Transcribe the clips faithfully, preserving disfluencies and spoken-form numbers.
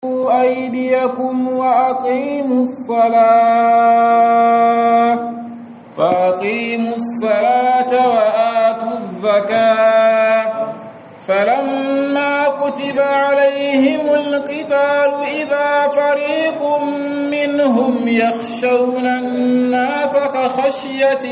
أيديكم وأقيموا الصلاة فأقيموا الصلاة وآتوا الزكاة فلما كتب عليهم القتال إذا فريق منهم يخشون الناس كخشية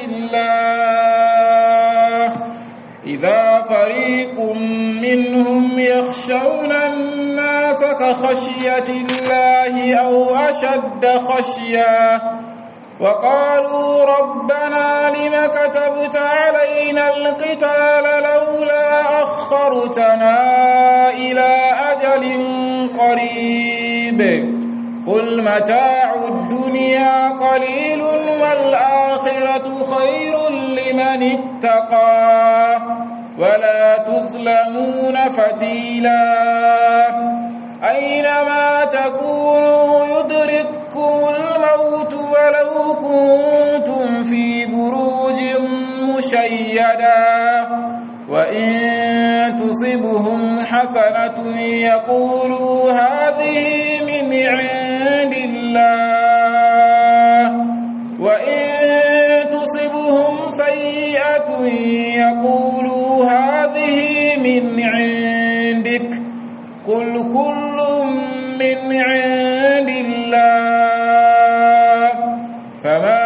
الله إذا فريق منهم يخشون الناس كخشية الله أو أشد خشية وقالوا ربنا لم كتبت علينا القتال لولا أخرتنا إلى أجل قريب قل متاع الدنيا قليل والآخرة خير لمن اتقى ولا تظلمون فتيلا أينما تكونوا يدرككم الموت ولو كنتم في بروج مشيدا وإن تصبهم حسنة يقولوا هذه من عند الله وإن تصبهم سيئة يقولوا هذه من عندك قل كل من عند الله فما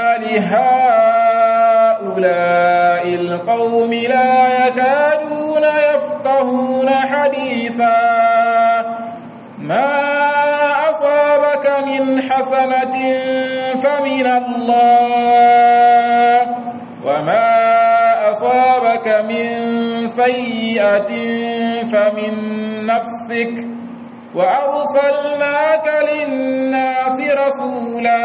لهؤلاء القوم لا يكادون يفقهون حديثا ما أصابك من حسنة فمن الله وما أصابك من سيئة فمن نفسك وأرسلناك للناس رسولا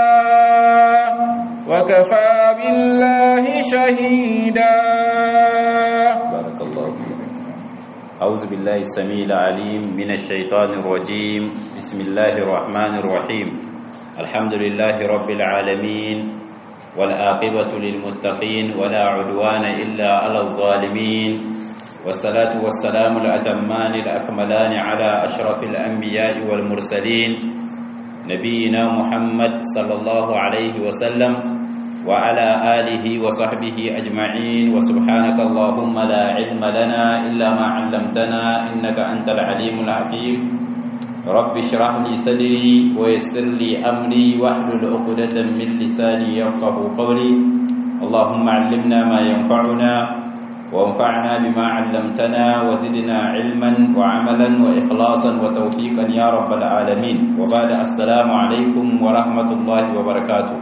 وكفى بالله شهيدا بارك الله فيك. أعوذ بالله السميع العليم من الشيطان الرجيم بسم الله الرحمن الرحيم الحمد لله رب العالمين والعاقبة للمتقين ولا عدوان إلا على الظالمين والصلاة والسلام الأتمان الأكملان على أشرف الأنبياء والمرسلين نبينا محمد صلى الله عليه وسلم وعلى آله وصحبه أجمعين وسبحانك اللهم لا علم لنا إلا ما علمتنا إنك أنت العليم الحكيم رب اشرح لي صدري ويسر لي أمري واحلل عقدة من لساني يفقهوا قولي اللهم علمنا ما ينفعنا وانفعنا بما علمتنا وزدنا علما وعملا وإخلاصا وتوفيقا يا رب العالمين وبعد السلام عليكم ورحمة الله وبركاته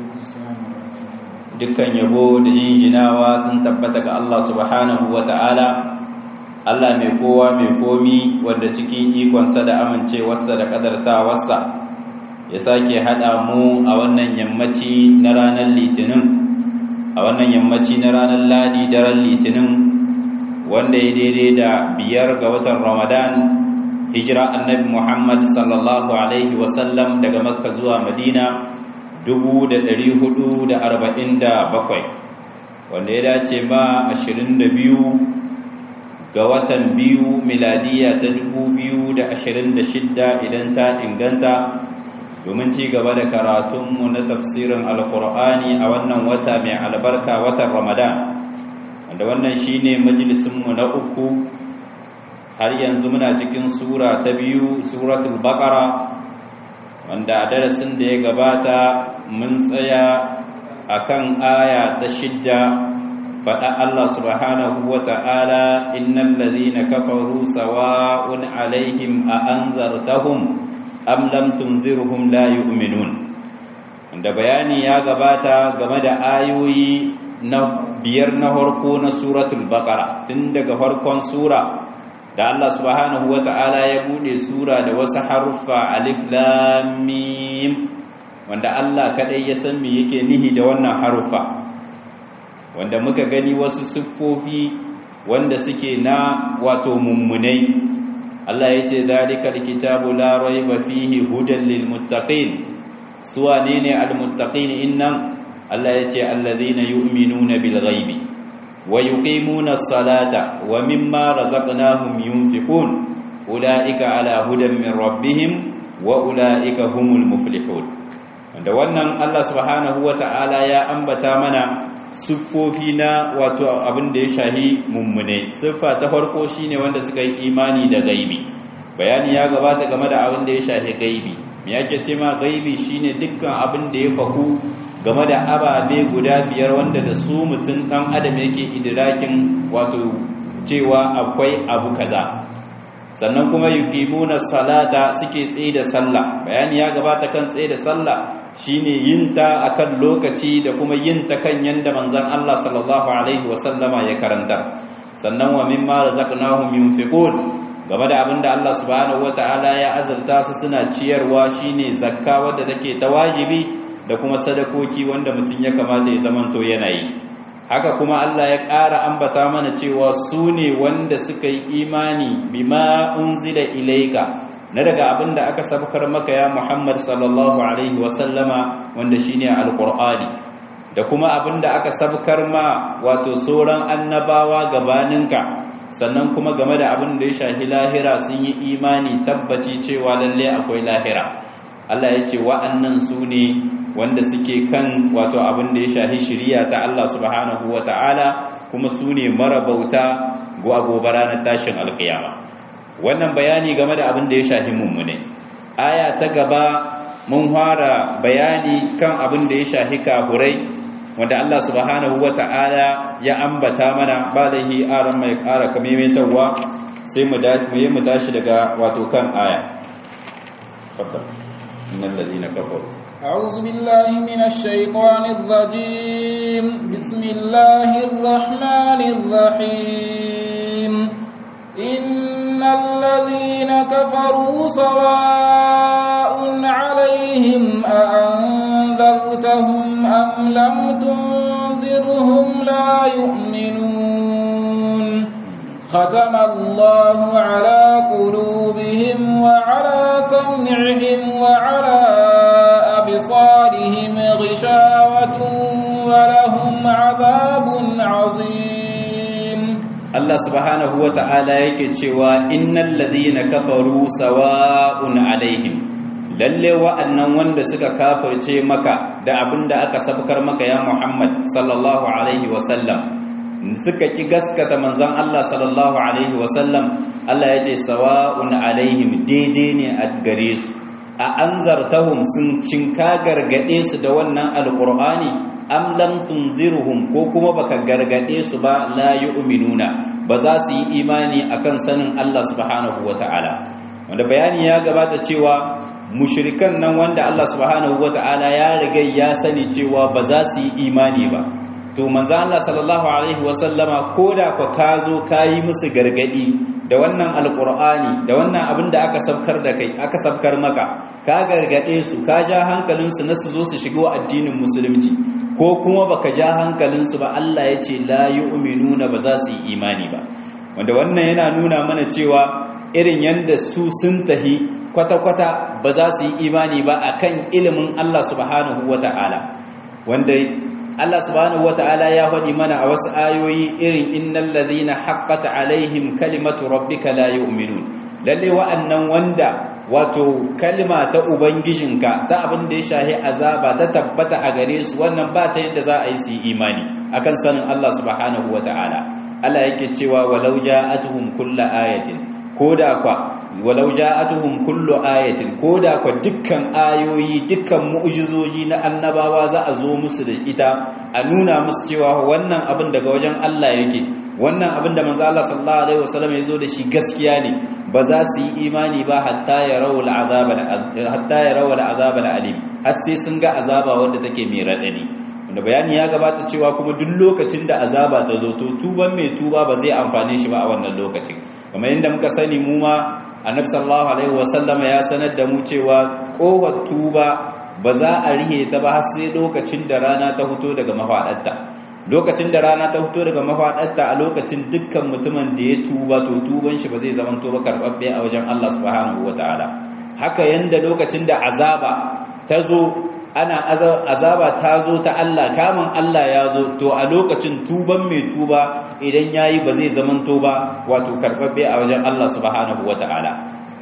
dukkan yabo da jinjinawa sun tabbata ga Allah subhanahu wa ta'ala Allah mai kowa mai komi wanda cikin ikonsa da amincewarsa da kadartawarsa ya sake haɗa mu a wannan yammaci na ranar litinin a wannan yammaci na ranar ladi daren litinin wanda ya daidai da biyar ga watan ramadan hijira annabi muhammad sallallahu alaihi wasallam daga makka zuwa madina dubu da ɗari hudu da arba'in da bakwai wanda ya dace ma ashirin da biyu ga watan biyu miladiya ta dubu biyu da ashirin da shidda idan ta inganta domin ci gaba da karatunmu na tafsirin alkur'ani a wannan wata mai albarka watan ramadan wanda wannan shine majalisunmu na uku har yanzu muna cikin sura ta biyu suratul baqara wanda a darasin da ya gabata mun tsaya akan aya ta shidda faɗa Allah subhanahu wa ta'ala innal ladhina kafaru sawa'un alaihim a anzartahum am lam tunzirhum la yu'minun wanda bayani ya gabata game da ayoyi na biyar na farko na suratul baqara tun daga farkon sura da Allah subhanahu wata'ala ya bude sura da wasu haruffa alif lam mim wanda Allah kadai ya san me yake nihi da wannan haruffa wanda muka gani wasu siffofi wanda suke na wato mummunai Allah ya ce zalikal kitabu la raiba fihi hudan lil muttaqin suwa ne ne al muttaqin innan Allah ya ce allazina yu'minuna bil ghaibi wa yuqimuna as-salata wa mimma razaqnahum yunfiqun ulaika ala hudan min rabbihim wa ulaika humul muflihun. wanda wannan Allah subhanahu wata'ala ya ambata mana siffofi na wato abin da ya shahi mummune. Siffa ta farko shine wanda suka yi imani da gaibi. Bayani ya gabata game da abin da ya shahi gaibi. Me yake ce ma gaibi? Shine dukkan abin da ya faku game da ababe guda biyar wanda da su mutum dan adam yake idrakin wato cewa akwai abu kaza. Sannan kuma yuqimuna salata, suke tsaye da sallah. Bayani ya gabata kan tsaye da sallah shine yin ta akan lokaci da kuma yin ta kan yanda manzon Allah sallallahu alaihi wasallama ya karanta. Sannan wa mimma razaqnahum yunfiqun, game da abinda Allah subhanahu wataala ya azurta su suna ciyarwa shine zakka wadda take ta wajibi da kuma sadakoki wanda mutum ya kamata ya zamanto yana yi. Haka kuma Allah ya ƙara ambata mana cewa su ne wanda suka yi imani bima unzila ilaika, na daga abin da aka sabkar maka ya Muhammad sallallahu alaihi wasallama wanda shine alqur'ani, da kuma abin da aka sabkar ma wato sauran annabawa gabaninka. Sannan kuma game da abin da ya shafi lahira sun yi imani tabbaci cewa lalle akwai lahira. Allah ya ce wa'annan su ne wanda suke kan wato abin da ya shahi shiriya ta Allah subhanahu wa ta'ala, kuma su ne marabauta go agobara na tashin alkiyama. Wannan bayani game da abin da ya shahi mummune. Aya ta gaba mun fara bayani kan abin da ya shahi kafurai, wanda Allah subhanahu wa ta'ala ya ambata mana. Ba lahi aran mai ƙara kamaimaitawa sai mu yi mu tashi daga wato kan aya. Faddal innal ladina kafaru. أعوذ بالله من الشيطان الرجيم. بسم الله الرحمن الرحيم. إن الذين كفروا سواء عليهم أأنذرتهم أم لم تنذرهم لا يؤمنون. ختم الله على قلوبهم وعلى سمعهم وعلى أبصارهم غشاوة ولهم عذاب عظيم. الله سبحانه وتعالى يكتشوا إن الذين كفروا سواء عليهم. lalle wa'annan wanda suka kafirce maka da abinda aka sabkar maka ya Muhammad sallallahu alaihi wasallam, suka ki gaskata manzon Allah sallallahu alaihi wasallam, Allah ya ce sawa'un alaihim, daidai ne a gare su. A anzartahum, sun cinka gargade su da wannan alqur'ani, am lam tunzirhum, ko kuma baka gargade su ba, la yu'minuna, ba za su yi imani akan sanin Allah subhanahu wataala. Wanda bayani ya gabata cewa mushrikan nan wanda Allah subhanahu wataala ya riga ya sani cewa ba za su yi imani ba, to manzo Allah sallallahu alaihi wasallama koda ka kazo kayi musu gargadi da wannan alqur'ani, da wannan abin da aka sabkar da kai aka sabkar maka, ka gargade su, ka ja hankalin su na su zo su shigo addinin musulunci, ko kuma baka ja hankalin su ba, Allah ya ce la yu'minuna, ba za su yi imani ba. Wanda wannan yana nuna mana cewa irin yanda su sun tahi kwata-kwata ba za su yi imani ba akan ilimin Allah subhanahu wata'ala, wanda Allah subhanahu wata'ala ya faɗi mana a wasu ayoyi irin innal ladhina haqqat alaihim kalimatu rabbika la yu'minun. Lalle wa'annan wanda wato kalma ta ubangijinka ta abin da ya shahi azaba ta tabbata a gare su, wannan ba ta yadda za a yi su imani akan sanin Allah subhanahu wata'ala. Allah yake cewa walau ja'atuhum kullu ayatin, koda kwa walau ja'atuhum kullu ayatin, koda kwa dukkan ayoyi, dukkan mu'jizoji na annabawa za a zo musu da ita, a nuna musu cewa wannan abin daga wajen Allah yake, wannan abin da manzo Allah sallallahu alaihi wasallam ya zo da shi gaskiya ne, ba za su yi imani ba hatta yarawul azaba hatta yarawul azaba alim, har sai sun ga azaba wanda take mai radadi. Wanda bayani ya gabata cewa kuma duk lokacin da azaba ta zo, to tuban mai tuba ba zai amfane shi ba a wannan lokacin. Kamar yadda muka sani mu ma annabi sallallahu alaihi wasallama ya sanar da mu cewa kowar tuba ba za a rihe ta ba har sai lokacin da rana ta fito daga mafaɗarta. Lokacin da rana ta fito daga mafaɗarta, a lokacin dukkan mutumin da ya tuba, to tuban shi ba zai zama tuba karɓaɓɓe a wajen Allah subhanahu wataala. Haka yanda lokacin da azaba ta zo, ana azaba ta zo ta Allah, kamun Allah ya zo, to a lokacin tuban mai tuba idan yayi ba zai zaman tuba wato karbabbe a wajen Allah subhanahu wataala.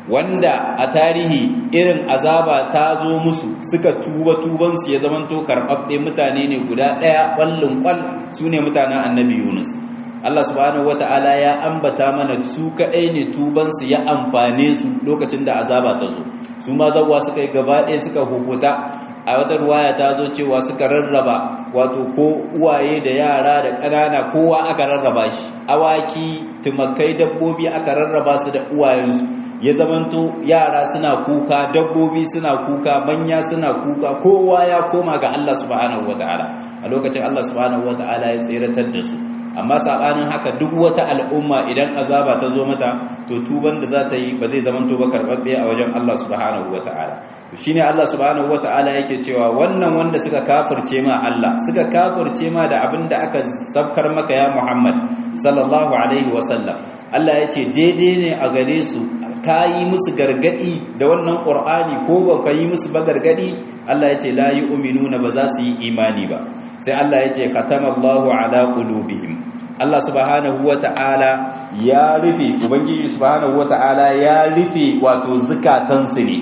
wanda a tarihi irin azaba ta zo musu suka tuba tubansu ya zamanto karɓaɓɓe mutane ne guda ɗaya ƙwallon ƙwal su ne mutanen annabi Yunus. Allah subhanahu wata'ala ya ambata mana su kaɗai ne tubansu ya amfane su lokacin da azaba ta zo, su ma zawwa suka yi gaba ɗaya suka hukuta. A wata ruwaya ta zo cewa suka rarraba wato ko uwaye da yara da ƙanana kowa aka rarraba shi, awaki tumakai dabbobi aka rarraba su da uwayensu, ya zamanto yara suna kuka, dabbobi suna kuka, manya suna kuka, kowa ya koma ga Allah subhanahu wata'ala. A lokacin Allah subhanahu wata'ala ya tseratar da su. Amma sabanin haka duk wata al'umma idan azaba ta zo mata to tuban da za ta yi ba zai zamanto ba karɓaɓɓe a wajen Allah subhanahu wata'ala. To shine Allah subhanahu wata'ala yake cewa wannan wanda suka kafirce ma Allah, suka kafirce ma da abin da aka sabkar maka ya Muhammad sallallahu alaihi wasallam, Allah ya ce daidai ne a gare su ka yi musu gargadi da wannan Qur'ani ko ba ka yi musu ba gargadi. Allah ya ce la yu'minuna ba za su yi imani ba. Sai Allah ya ce khatamallahu ala qulubihim, Allah subhanahu wata'ala ya rufe, ubangiji subhanahu wata'ala ya rufe wato zukatansu ne,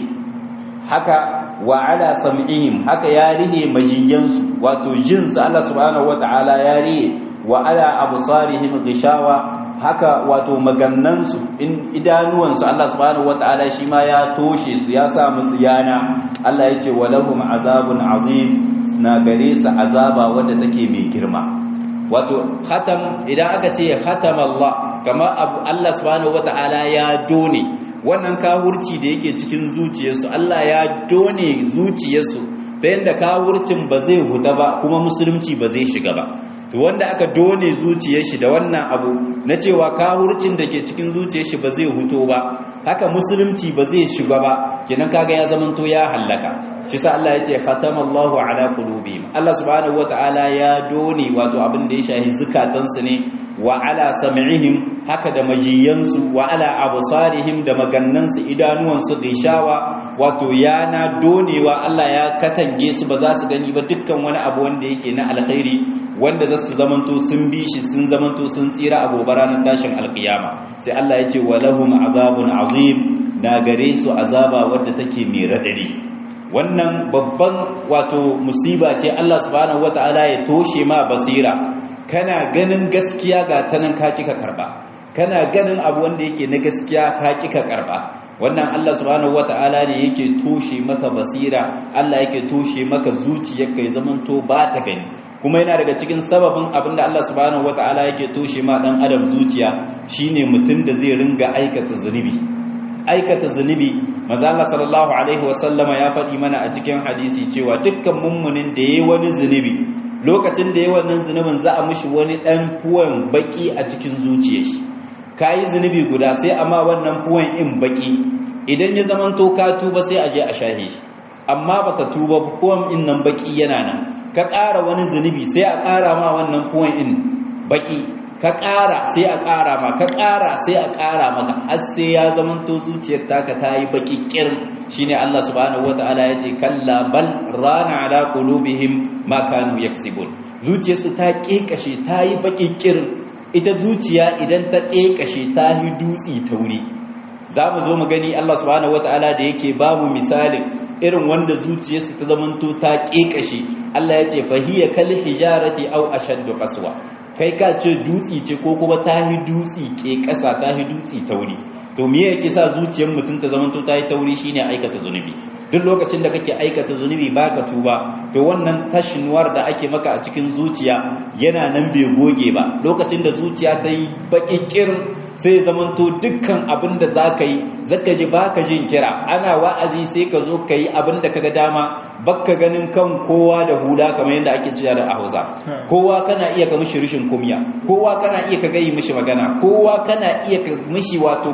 haka wa ala sam'ihim, haka ya rihe majiyansu wato jinsu, Allah subhanahu wata'ala ya rihe, wa ala absarihim ghishawa, haka wato magannansu in idanuwansu Allah subhanahu wata'ala shi ma ya toshe su, ya sa musu yana. Allah ya ce walahum azabun azim, na gare su azaba wadda take mai girma. Wato khatam, idan aka ce khatam Allah, kama Allah subhanahu wata'ala ya done wannan kawurci da yake cikin zuciyarsu, Allah ya done zuciyarsu ta yadda kawurcin ba zai huta ba kuma musulunci ba zai shiga ba. To wanda aka done zuciyar shi da wannan abu na cewa kawurcin da ke cikin zuciyar shi ba zai huto ba, haka musulunci ba zai shiga ba, kenan kaga ya zamanto ya hallaka. Shi sa Allah ya ce khatamallahu ala qulubihim, Allah subhanahu wataala ya done wato abin da ya shahi zukatansu ne, wa ala sam'ihim, haka da majiyansu, wa ala absarihim, da magannansu idanuwansu gishawa, wato yana donewa. Allah ya katange su ba za su gani ba dukkan wani abu wanda yake na alkhairi wanda za su zamanto sun bi shi, sun zamanto sun tsira a gobe ranar tashin alkiyama. Sai Allah ya ce walahum azabun azim, na gare su azaba wadda take mai radadi. Wannan babban wato musiba ce Allah subhanahu wataala ya toshe ma basira, kana ganin gaskiya ga tanan ka kika karba, kana ganin abu wanda yake na gaskiya ka kika karba. Wannan Allah subhanahu wataala ne yake toshe maka basira, Allah yake toshe maka zuciyarka ya zamanto ba ta gani. Kuma yana daga cikin sababin abinda Allah subhanahu wataala yake toshe ma dan adam zuciya shine mutum da zai ringa aikata zunubi. Aikata zunubi, manzo Allah sallallahu alaihi wasallama ya faɗi mana a cikin hadisi cewa dukkan mummunin da yayi wani zunubi, lokacin da yayi wannan zunubin za a mishi wani dan fuwan baki a cikin zuciyar shi. Kayi zunubi guda sai amma wannan fuwan in baki, idan ya zamanto ka tuba sai a je a shahe shi, amma baka tuba fuwan in nan baki yana nan, ka ƙara wani zunubi sai a ƙara ma wannan fuwan in baki, ka ƙara sai a ƙara ma, ka ƙara sai a ƙara maka, har sai ya zamanto zuciyar taka ta yi baki kirin. Shine Allah subhanahu wataala ya ce kalla bal rana ala qulubihim ma kanu yaksibun, zuciyarsu ta kekashe ta yi baki kirin. Ita zuciya idan ta kekashe ta yi dutsi tauri. Za mu zo mu gani Allah subhanahu wataala da yake ba mu misalin irin wanda zuciyarsu ta zamanto ta kekashe. Allah ya ce fahiya kal hijarati aw ashaddu qaswa, kai ka ce dutsi ce ko kuma ta yi dutsi ke ƙasa, ta yi dutsi tauri. To me yake sa zuciyar mutum ta zamanto ta yi tauri? Shine aikata zunubi. Duk lokacin da kake aikata zunubi baka tuba, to wannan tashinwar da ake maka a cikin zuciya yana nan bai goge ba. Lokacin da zuciya ta yi baƙiƙir sai zamanto dukkan abin da za ka yi zaka ji baka jin kira, ana wa'azi sai ka zo ka yi abin da kaga dama, baka ganin kan kowa da hula kamar yadda ake cewa da a Hausa. Kowa kana iya ka mishi rishin kumya, kowa kana iya ka gayi mishi magana, kowa kana iya ka mishi wato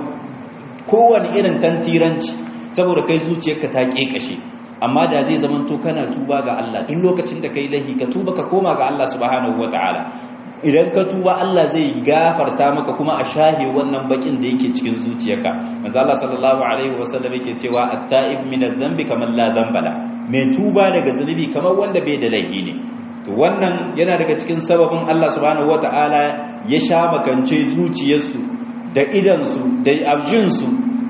kowane irin tantiranci, saboda kai zuciyarka ta kekashe. Amma da zai zamanto kana tuba ga Allah duk lokacin da kai lahi, ka tuba ka koma ga Allah subhanahu wataala. Idan ka tuba Allah zai gafarta maka kuma a shahe wannan bakin da yake cikin zuciyarka. Manzo Allah sallallahu alaihi wasallam yake cewa at-ta'ib min adh-dhanbi kaman la dhanba la, mai tuba daga zunubi kamar wanda bai da laifi ne. To wannan yana daga cikin sababin Allah subhanahu wataala ya sha makance zuciyarsu da idansu da abjinsu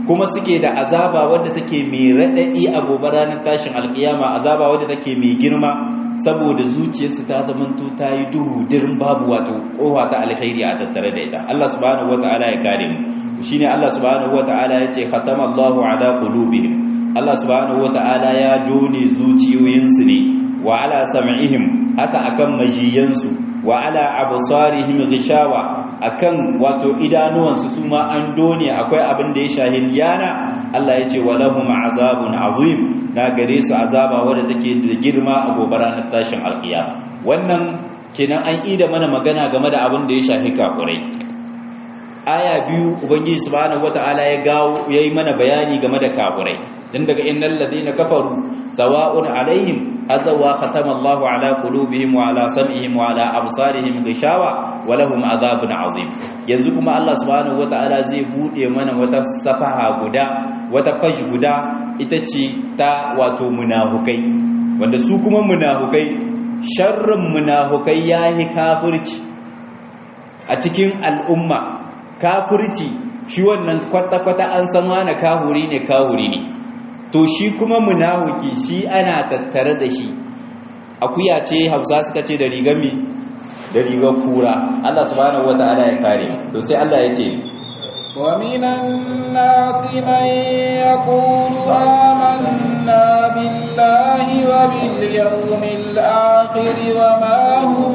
kuma suke da azaba wadda take mai radadi a gobe ranar tashin alkiyama azaba wadda take mai girma saboda zuciyarsu ta zamanto ta yi duhu dirin babu wato kowa ta alkhairi a tattare da ita Allah subhanahu wataala ya kare mu shine Allah subhanahu wataala yace khatama Allahu ala qulubihim Allah subhanahu wataala ya done zuciyoyinsu ne wa ala sam'ihim haka akan majiyansu wa ala absarihim ghishawa akan wato idanuwansu su ma an done akwai abin da ya shahin yana Allah yace walahum azabun azim na gare su azaba wadda take da girma a gobe ranar tashin alkiyama wannan kenan an ida mana magana game da abin da ya shafi kafurai aya biyu ubangiji subhanahu wataala ya gawo yayi mana bayani game da kafurai dan daga innal ladina kafaru sawa'un alaihim azawa khatama Allahu ala qulubihim wa ala sam'ihim wa ala absarihim ghishawa wa lahum azabun azim yanzu kuma Allah subhanahu wataala zai bude mana wata safaha guda wata fash guda ita ce ta wato munafukai wanda su kuma munafukai sharrin munafukai yayi kafirci a cikin al'umma kafirci shi wannan kwata-kwata an san wani kahuri ne kahuri ne to shi kuma munafiki shi ana tattare da shi akuya ce Hausa suka ce da rigar mi da rigar kura Allah subhanahu wataala ya kare to sai Allah ya ce ومن الناس من يقول آمنا بالله وباليوم الآخر وما هم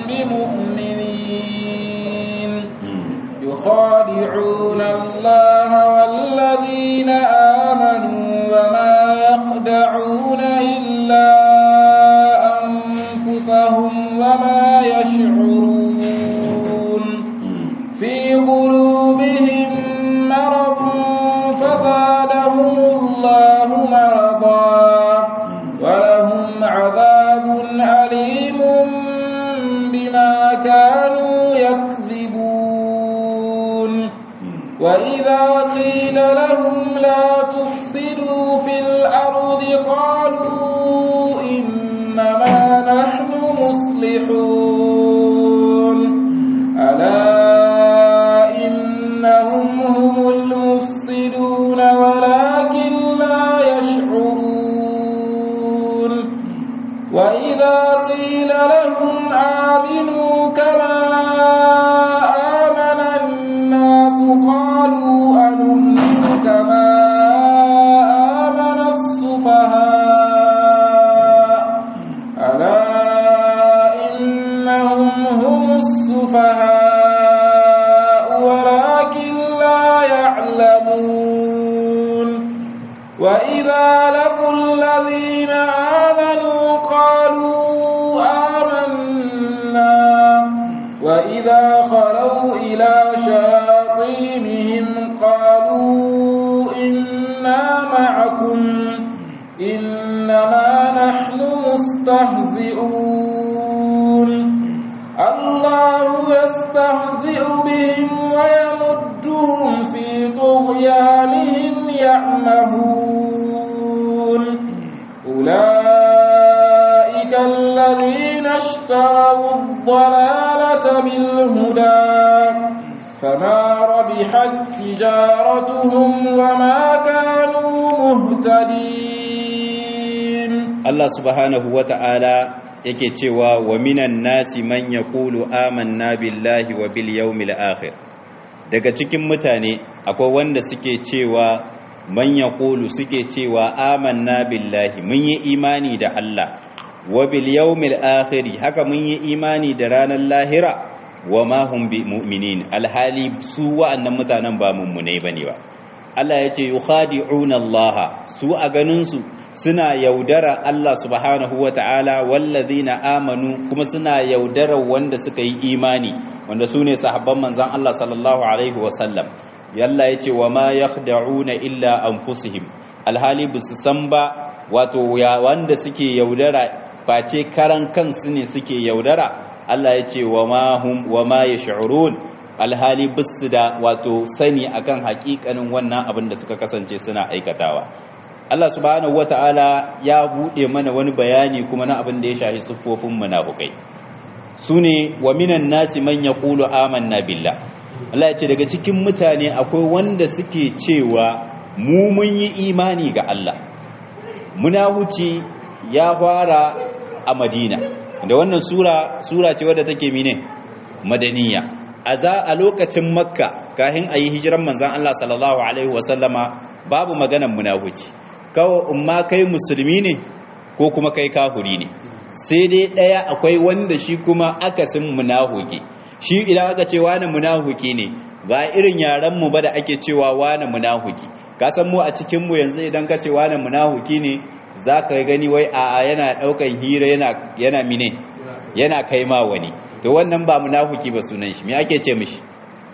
بمؤمنين يخادعون الله والذين آمنوا وما يخدعون إلا أنفسهم وما يشعرون في قلوبهم مرض فزادهم الله مرضا ولهم عذاب أليم بما كانوا يكذبون وإذا قيل لهم لا تفسدوا في الأرض قالوا إنما نحن مصلحون ألا إنهم هم المفسدون ولكن لا يشعرون وإذا قيل لهم آمنوا كما آمن الناس قالوا أنؤمن كما آمن السفهاء ألا إنهم هم السفهاء وإذا لقوا الذين آمنوا قالوا آمنا وإذا خلوا إلى شياطينهم قالوا إنا معكم إنما نحن مستهزئون الله يستهزئ بهم ويمدهم في طغيانهم يعمهون أولئك الذين اشتروا الضلالة بالهدى فما ربحت تجارتهم وما كانوا مهتدين الله سبحانه وتعالى yake cewa wa minan nasi man yaqulu amanna billahi wa bil yawmil akhir daga cikin mutane akwai wanda suke cewa man yaqulu suke cewa amanna billahi mun yi imani da Allah wa bil yawmil akhir haka mun yi imani da ranar lahira wa ma hum bi mu'minin alhali su wa'annan mutanen ba mummunai bane ba Allah yace yukhadi'una Allah su a ganin su suna yaudara Allah subhanahu wata'ala wallazina amanu kuma suna yaudara wanda suka yi imani wanda sune sahabban manzon Allah sallallahu alaihi wasallam yalla yace wa ma yakhda'una illa anfusihim alhali bisu san ba wato ya wanda suke yaudara face karan kansu ne suke yaudara Allah yace wa ma hum wa ma yash'urun alhali bisu da wato sani akan hakikanin wannan abin da suka kasance suna aikatawa Allah subhanahu wata'ala ya bude mana wani bayani kuma na abin da ya shafi siffofin munafikai sune wa minan nasi man yaqulu amanna billah Allah ya ce daga cikin mutane akwai wanda suke cewa mu mun yi imani ga Allah. Munahuci ya fara a Madina da wannan sura sura ce wadda take mine madaniya a za a lokacin Makka kafin ayi hijiran manzon Allah sallallahu alaihi wasallama babu maganan munahuci, kawai umma kai musulmi ne ko kuma kai kafiri ne, sai dai daya akwai wanda shi kuma akasin munahuki. Shi idan aka ce wani munahuki ne ba irin yaran mu ba da ake cewa wani munahuki. Ka san mu a cikin mu yanzu idan ka ce wani munahuki ne zaka gani wai a yana daukan hira yana yana mine yana kai ma wani, to wannan ba munahuki ba sunan shi. Me ake ce mishi?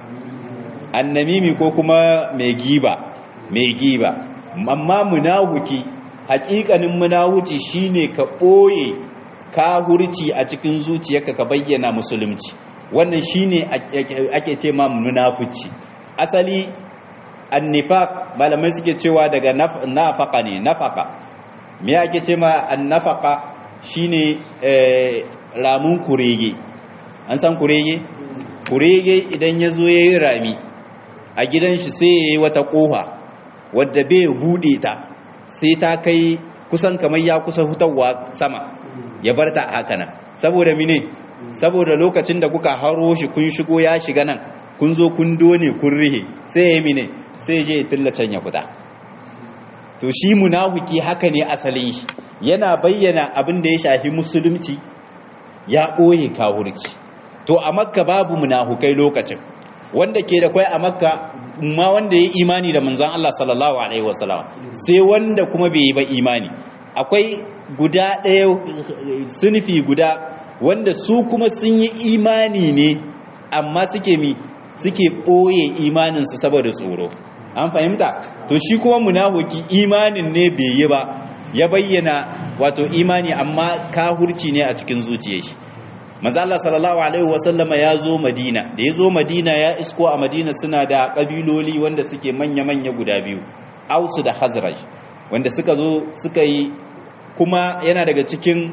Annamimi ko kuma mai giba, mai giba. Amma munahuki, hakikanin munahuci shine ka boye kahurci a cikin zuciyarka ka bayyana musulunci. Wannan shine ake ce ma munafici. Asali annifaq malamai suke cewa daga nafaqa ne, nafaqa. Me ake ce ma annafaqa shine eh ramun kurege. An san kurege? Kurege idan yazo yayin rami a gidan shi sai yayi wata kofa wadda bai bude ta sai ta kai kusan kamar ya kusa hutawa sama ya barta haka nan. Saboda mine? Saboda lokacin da kuka haro shi kun shigo ya shiga nan kun zo kun done kun rihe sai ya mine sai je ya tillacen ya fita. To shi munafiki haka ne asalin shi, yana bayyana abin da ya shafi musulunci ya ɓoye kafirci. To a Makka babu munafukai lokacin, wanda ke da kwai a Makka ma wanda ya imani da manzon Allah sallallahu alaihi wasallam, sai wanda kuma bai yi ba imani. Akwai guda ɗaya sunfi guda wanda su kuma sun yi imani ne amma suke mi suke ɓoye imaninsu saboda tsoro. An fahimta? To shi kuma munafiki imanin ne bai yi ba, ya bayyana wato imani amma kahurci ne a cikin zuciyar shi. Manzo Allah sallallahu alaihi wasallama ya zo Madina, da ya zo Madina ya isko a Madina suna da kabiloli wanda suke manya-manya guda biyu, Ausu da Khazraj, wanda suka zo suka yi, kuma yana daga cikin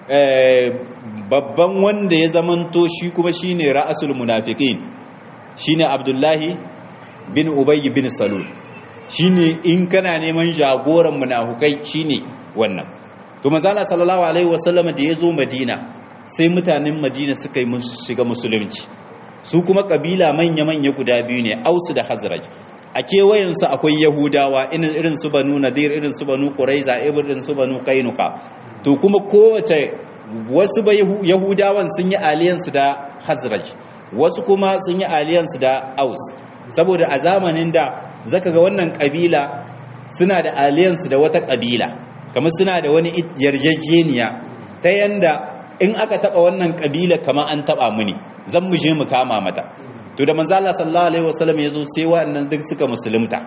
babban wanda ya zamanto shi kuma shine ra'asul munafiqin, shine Abdullahi bin Ubay bin Salul. Shine in kana neman jagoran munafukai shine wannan. To manzo Allah sallallahu alaihi wasallam da yazo Madina sai mutanen Madina suka yi shiga musulunci. Su kuma kabila manya-manya guda biyu ne, Aus da Khazraj. A kewayen su akwai Yahudawa irin su Banu Nadir, irin su Banu Quraiza, irin su Banu Qainuqa. To kuma kowace wasu ba Yahudawan sun yi aliyansu da Khazraj, wasu kuma sun yi aliyansu da Aus. Saboda a zamanin da zaka ga wannan kabila suna da aliyansu da wata kabila, kamar suna da wani yarjejeniya ta yanda in aka taba wannan kabila kamar an taba mu ne, zan mu je mu kama mata. To da manzo Allah sallallahu alaihi wasallam yazo sai wa'annan duk suka musulunta,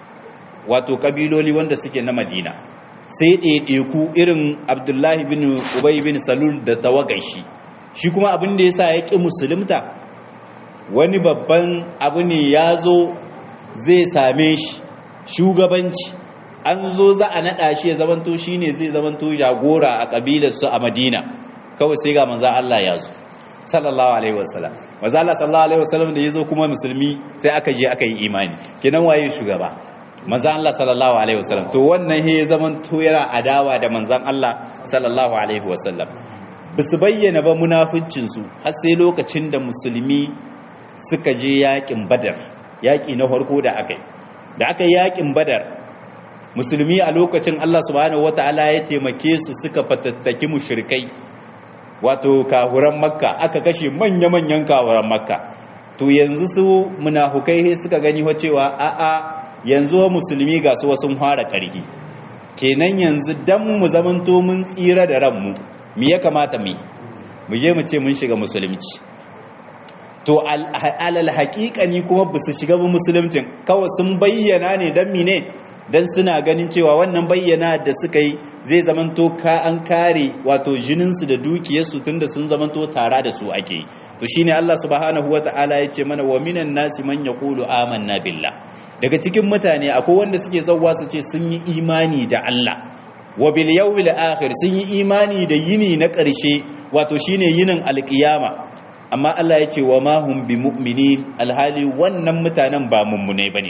wato kabiloli wanda suke na Madina. Sai ɗaiɗaiku irin Abdullahi bin Ubay bin Salul da tawagashi, shi kuma abin da yasa ya ƙi musulunta wani babban abu ne ya zo zai same shi, shugabanci an zo za a naɗa shi ya zamanto shi ne zai zamanto jagora a ƙabilarsu a Madina. Kawai sai ga manzo Allah ya zo sallallahu alaihi wasallam. Manzo Allah sallallahu alaihi wasallam da ya zo kuma musulmi sai aka je aka yi imani. Kenan waye shugaba? Manzan Allah sallallahu alaihi wasallam. To wannan he zaman to yana adawa da manzan Allah sallallahu alaihi wasallam. Bisu bayyana ba munafincin su har sai lokacin da musulmi suka je yakin Badar, yaki na farko da aka yi. Da aka yi yakin Badar, musulmi a lokacin Allah subhanahu wataala ya taimake su suka fatattaki mushrikai, wato kahuran Makka, aka kashe manya-manyan kahuran Makka. To yanzu su munafukai suka gani wa cewa a'a yanzu musulmi ga su wasu fara ƙarfi, kenan yanzu dan mu zamanto mun tsira da ranmu me ya kamata mu mu je mu ce mun shiga musulunci. To alal haƙiƙani kuma ba su shiga musuluncin, kawai sun bayyana ne dan mine dan suna ganin cewa wannan bayyana da suka yi zai zamanto ka an kare wato jininsu da dukiyarsu tunda sun zamanto tara da su ake. To shine Allah subhanahu wata'ala ya ce mana wa minan nasi man yaqulu amanna billah. Daga cikin mutane akwai wanda suke zawwa su ce sun yi imani da Allah, wa bil yawmil akhir sun yi imani da yini na ƙarshe, wato shine yinin alƙiyama. Amma Allah ya ce wa ma hum bi mu'minin, alhali wannan mutanen ba mummune bane ba.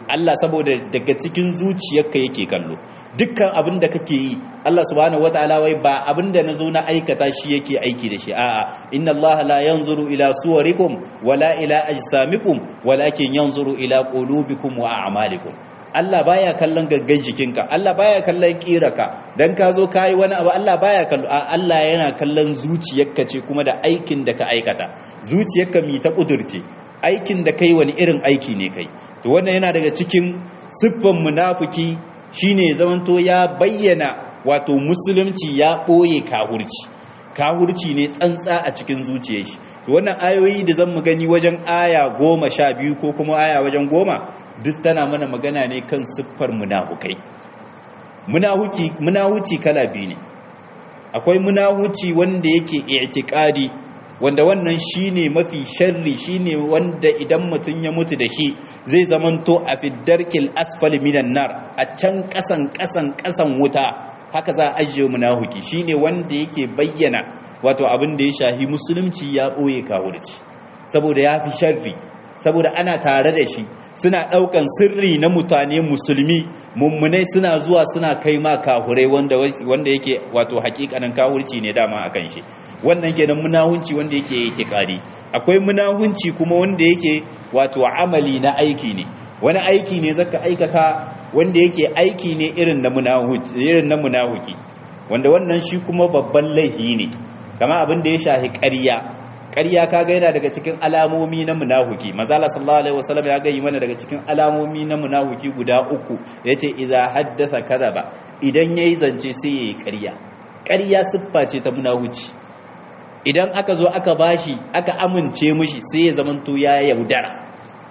Allah saboda daga cikin zuciyarka yake kallo dukkan abin da kake yi Allah subhanahu wataala wai ba abin da nazo na aikata shi yake aiki da shi a'a inna Allah la yanzuru ila suwarikum wala ila ajsamikum walakin yanzuru ila qulubikum wa a'malikum Allah baya kallon gaggan jikinka Allah baya kallon kiraka dan ka zo kai wani abu Allah baya kallo Allah yana kallon zuciyarka ce kuma da aikin da ka aikata zuciyarka mi ta kudurce aikin da kai wani irin aiki ne kai to wannan yana daga cikin siffan munafiki shine zamanto ya bayyana wato musulunci ya boye kahurci kahurci ne tsantsa a cikin zuciyar shi to wannan ayoyi da zan mu gani wajen aya goma sha biyu ko kuma aya wajen goma duk tana mana magana ne kan siffar munafukai munahuki munahuci kala biyu ne akwai munahuci wanda yake i'tiqadi wanda wannan shine mafi sharri shine wanda idan mutun ya mutu da shi zai zamanto a fiddarkil asfali minan nar a can kasan kasan kasan wuta haka za a ajiye munahuki shine wanda yake bayyana wato abin da ya shahi musulunci ya boye kawurci saboda ya fi sharri saboda ana tare da shi suna ɗaukan sirri na mutane musulmi mummunai suna zuwa suna kai ma kahurai wanda wanda yake wato hakikanin kahurci ne dama akan shi wannan kenan munahunci wanda yake yake kari akwai munahunci kuma wanda yake wato amali na aiki ne wani aiki ne zaka aikata wanda yake aiki ne irin na munahuki irin na munahuki wanda wannan shi kuma babban laifi ne kama abin da ya shahi ƙarya ƙarya kaga yana daga cikin alamomi na munahuki mazala sallallahu alaihi wasallam ya gayi mana daga cikin alamomi na munahuki guda uku yace idza haddatha kadaba idan yayi zance sai yayi ƙarya ƙarya siffa ce ta munahuci idan aka zo aka bashi aka amince mishi sai ya zamanto ya yaudara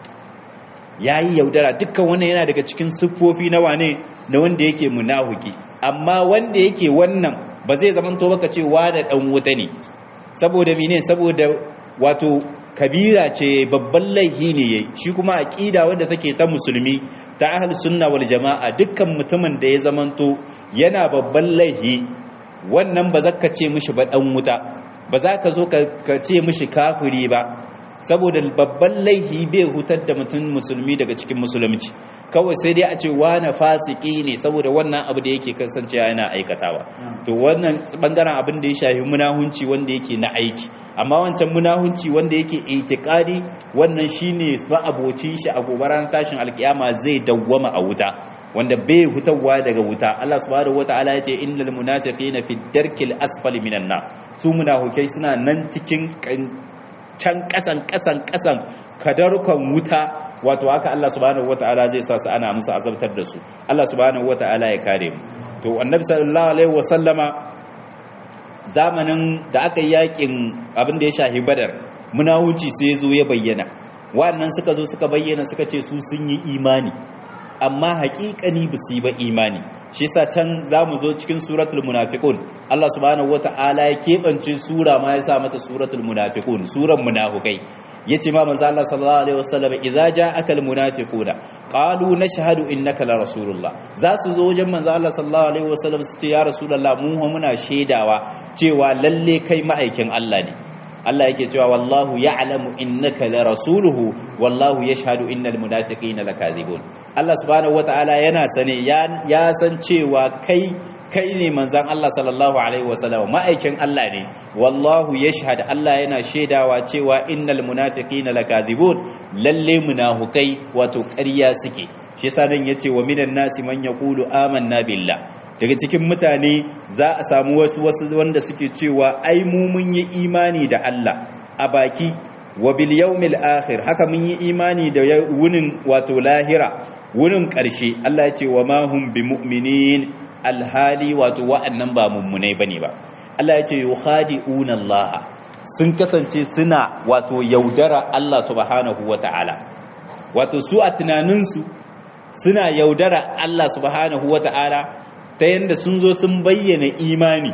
yayi yaudara dukkan wannan yana daga cikin siffofi na wane na wanda yake munahuki amma wanda yake wannan ba zai zamanto baka ce wa da dan wuta ne saboda mene saboda wato kabira ce babban laifi ne yayi shi kuma aqida wanda take ta musulmi ta ahlus sunna wal jamaa dukkan mutumin da ya zamanto yana babban laifi wannan ba zaka ce mishi ba dan wuta ba za ka zo ka ce mishi kafiri ba saboda babban laifi bai hutar da mutum musulmi daga cikin musulunci kawai sai dai a ce wani fasiki ne saboda wannan abu da yake kasancewa yana aikatawa to wannan bangaren abin da ya shafi munahunci wanda yake na aiki amma wancan munahunci wanda yake itikadi wannan shine ba abocin shi a gobaran tashin alkiyama zai dawwama a wuta wanda bai hutawa daga wuta Allah subhanahu wataala ya ce innal munafiqina fi darkil asfali minan nar su munafikai suna nan cikin can kasan kasan kasan kadarukan wuta wato haka Allah subhanahu wataala zai sa su ana musu azabtar da su Allah subhanahu wataala ya kare mu to annabi sallallahu alaihi wasallama zamanin da aka yi yakin abin da ya shahi badar munawuci sai ya zo ya bayyana wannan suka zo suka bayyana suka ce su sun yi imani amma haƙiƙani ba su yi ba imani shi sa can za mu zo cikin suratul munafiqun Allah subhanahu wata'ala ya keɓance sura ma ya sa mata suratul munafiqun suran munafikai yace ma manzo Allah sallallahu alaihi wasallam idza ja'aka al munafiquna qalu nashhadu innaka la rasulullah za su zo wajen manzo Allah sallallahu alaihi wasallam su ce ya rasulullah mu muna shaidawa cewa lalle kai ma'aikin Allah ne Allah yake cewa wallahu ya'lamu innaka la rasuluhu wallahu yashhadu innal munafiqina lakazibun Allah subhanahu wataala yana sane ya san cewa kai kai ne manzon Allah sallallahu alaihi wasallam ma'aikin Allah ne wallahu yashhad Allah yana shaidawa cewa innal munafiqina lakazibun lalle munafikai wato ƙarya suke shi yasa nan yace wa minan nasi man yaqulu amanna billah daga cikin mutane za a samu wasu wasu wanda suke cewa ai mu mun yi imani da Allah a baki wa bil yawmil akhir haka mun yi imani da wunin wato lahira wunin ƙarshe Allah ya ce wa ma hum bimu'minin alhali wato wa'annan ba mummunai bane ba Allah ya ce yukhadi'una Allah sun kasance suna wato yaudara Allah subhanahu wata'ala wato su a tunaninsu suna yaudara Allah subhanahu wata'ala ta yanda sun zo sun bayyana imani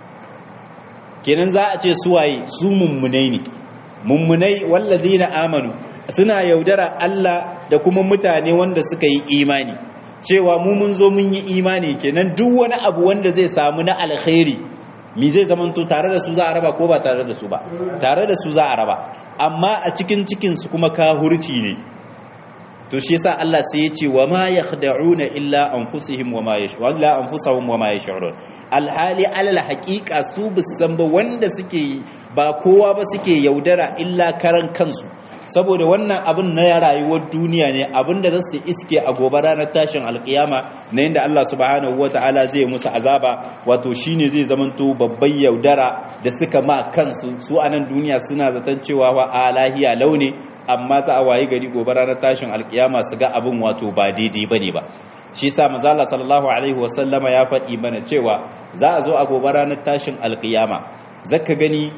kenan za a ce suwaye su mummunai ne mummunai wallazina amanu suna yaudara Allah da kuma mutane wanda suka yi imani cewa mu mun zo mun yi imani kenan duk wani abu wanda zai samu na alkhairi mi zai zamanto tare da su za a raba ko ba tare da su ba tare da su za a raba amma a cikin cikin su kuma kahurci ne to shi yasa Allah sai ya ce wa ma yakhda'una illa anfusihim wa ma yash'urun la anfusahum wa ma yash'urun alhali alal haqiqa su bisan ba wanda suke ba kowa ba suke yaudara illa karan kansu saboda wannan abin na rayuwar duniya ne abinda za su iske a gobe ranar tashin alkiyama na yadda Allah subhanahu wataala zai musu azaba wato shine zai zamanto babban yaudara da suka ma kansu su a nan duniya suna zaton cewa wa alahiya launi amma za a wayi gari gobe ranar tashin alkiyama su ga abin wato ba daidai bane ba shi yasa manzo Allah sallallahu alaihi wasallama ya faɗi mana cewa za a zo a gobe ranar tashin alkiyama zaka gani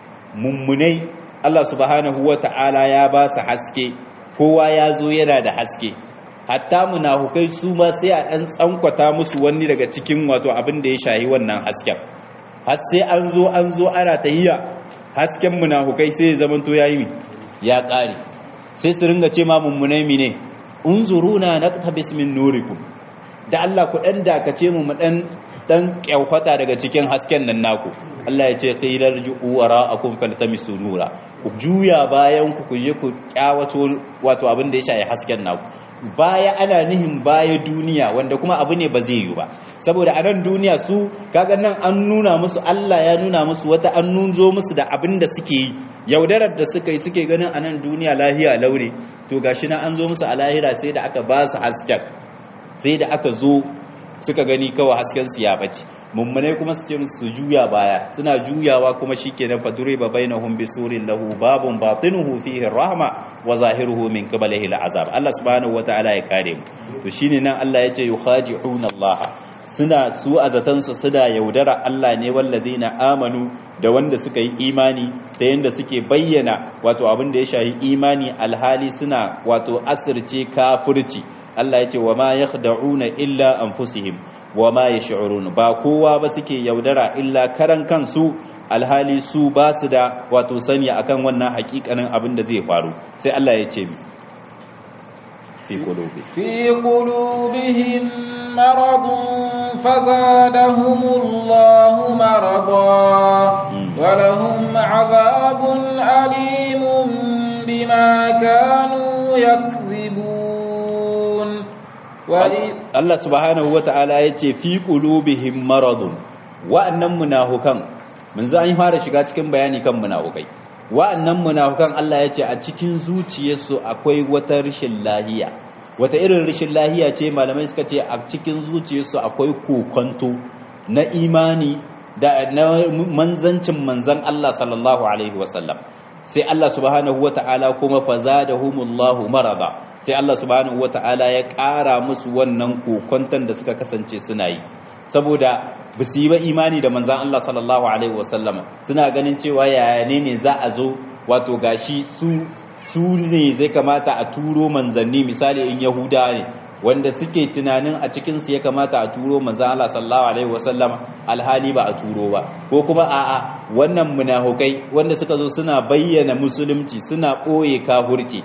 mummunai Allah subhanahu wata'ala ya ba su haske kowa ya zo yana da haske hatta munafukai su ma sai a ɗan tsankwata musu wani daga cikin wato abin da ya shahi wannan hasken har sai an zo an zo ana tahiyya hasken munafukai sai ya zamanto yayi ya ƙare sai su ringa ce ma mummunai mine unzuruna naqtabis min nurikum da Allah ku dan dakace mu mu dan dan kyauhata daga cikin hasken nan naku Allah ya ce qilar ju'u wara'akum faltamisu nura ku juya bayan ku kuje ku kyawato wato abin da ya shaye hasken naku baya ana nihin baya duniya wanda kuma abu ne ba zai yi ba saboda a nan duniya su kaga nan an nuna musu Allah ya nuna musu wata an nunzo musu da abin da suke yi yaudarar da suka yi suke ganin a nan duniya lahiya laure to gashi nan an zo musu a lahira sai da aka ba su hasken sai da aka zo suka gani kawai hasken su ya bace mummune kuma su ce su juya baya suna juyawa kuma shikenan fadure ba bainahum bisurin lahu babun batinuhu fihi rahma wa zahiruhu min qiblihi al'azab Allah subhanahu wataala ya kare mu to shine nan Allah yace yukhadi'una Allah suna su azatan su suna yaudara Allah ne walladina amanu da wanda suka yi imani da yanda suke bayyana wato abin da ya shayi imani alhali suna wato asirce kafirci Allah yace wa ma yakhda'una illa anfusihim wa ma yash'urun ba kowa ba suke yaudara illa karan kansu alhali su ba su da wato sani akan wannan hakikanin abin da zai faru sai Allah ya ce fi qulubi fi qulubihim maradun fazadahumullahu marada wa lahum 'adhabun alimun bima kanu yakzibun. Allah subhanahu wata'ala ya ce fi qulubihim maradun wa'annan munafukan mun za an fara shiga cikin bayani kan munafukai wa'annan munafukan Allah ya ce a cikin zuciyarsu akwai wata rishin lahiya wata irin rishin lahiya ce malamai suka ce a cikin zuciyarsu akwai kokonto na imani da na manzancin manzan Allah sallallahu alaihi wasallam sai Allah subhanahu wata'ala kuma fazadahumullahu marada sai Allah subhanahu wata'ala ya ƙara musu wannan kokonton da suka kasance suna yi saboda ba su yi ba imani da manzan Allah sallallahu alaihi wasallama suna ganin cewa yaya ne ne za a zo wato gashi su su ne zai kamata a turo manzanni misali in yahuda ne wanda suke tunanin a cikinsu ya kamata a turo manzan Allah sallallahu alaihi wasallama alhali ba a turo ba ko kuma a'a wannan munafukai wanda suka zo suna bayyana musulunci suna ɓoye kafirci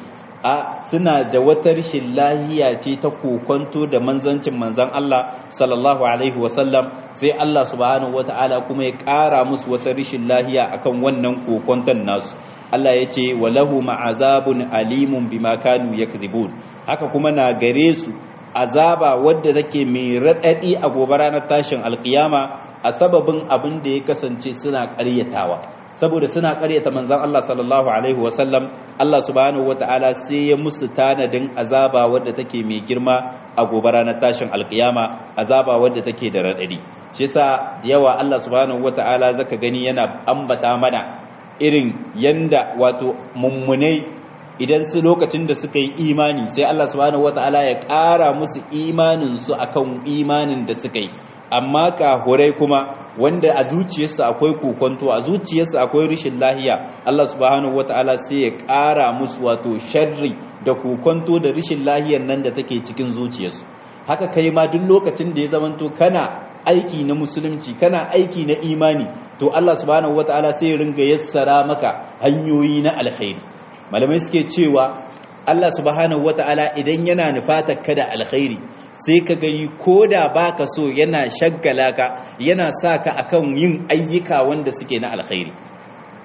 a suna da wata rashin lahiya ce ta kokonto da manzancin manzan Allah sallallahu alaihi wasallam sai Allah subhanahu wata'ala kuma ya ƙara musu wata rashin lahiya akan wannan kokonton nasu Allah ya ce walahu ma'azabun alimun bima kanu yakzibun haka kuma na gare su azaba wadda take mai raɗaɗi a gobe ranar tashin alkiyama a sababin abin da ya kasance suna ƙaryatawa saboda suna ƙaryata manzon Allah sallallahu alaihi wasallam Allah subhanahu wataala sai ya musu tanadin azaba wadda take mai girma a gobe ranar tashin alkiyama azaba wadda take da raɗaɗi shi yasa da yawa Allah subhanahu wataala zaka gani yana ambata mana irin yanda wato mummunai idan su lokacin da suka yi imani sai Allah subhanahu wataala ya ƙara musu imanin su akan imanin da suka yi amma kahurai kuma wanda a zuciyarsa akwai kokonto a zuciyarsa akwai rishin lahiya Allah subhanahu wataala sai ya ƙara musu wato sharri da kokonto da rishin lahiyar nan da take cikin zuciyarsu haka kai ma duk lokacin da ya zamanto kana aiki na musulunci kana aiki na imani to Allah subhanahu wataala sai ya ringa yassara maka hanyoyi na alkhairi malamai suke cewa Allah subhanahu wataala idan yana nufatar ka da alkhairi sai ka gani koda baka so yana shaggala ka yana sa ka akan yin ayyuka wanda suke na alkhairi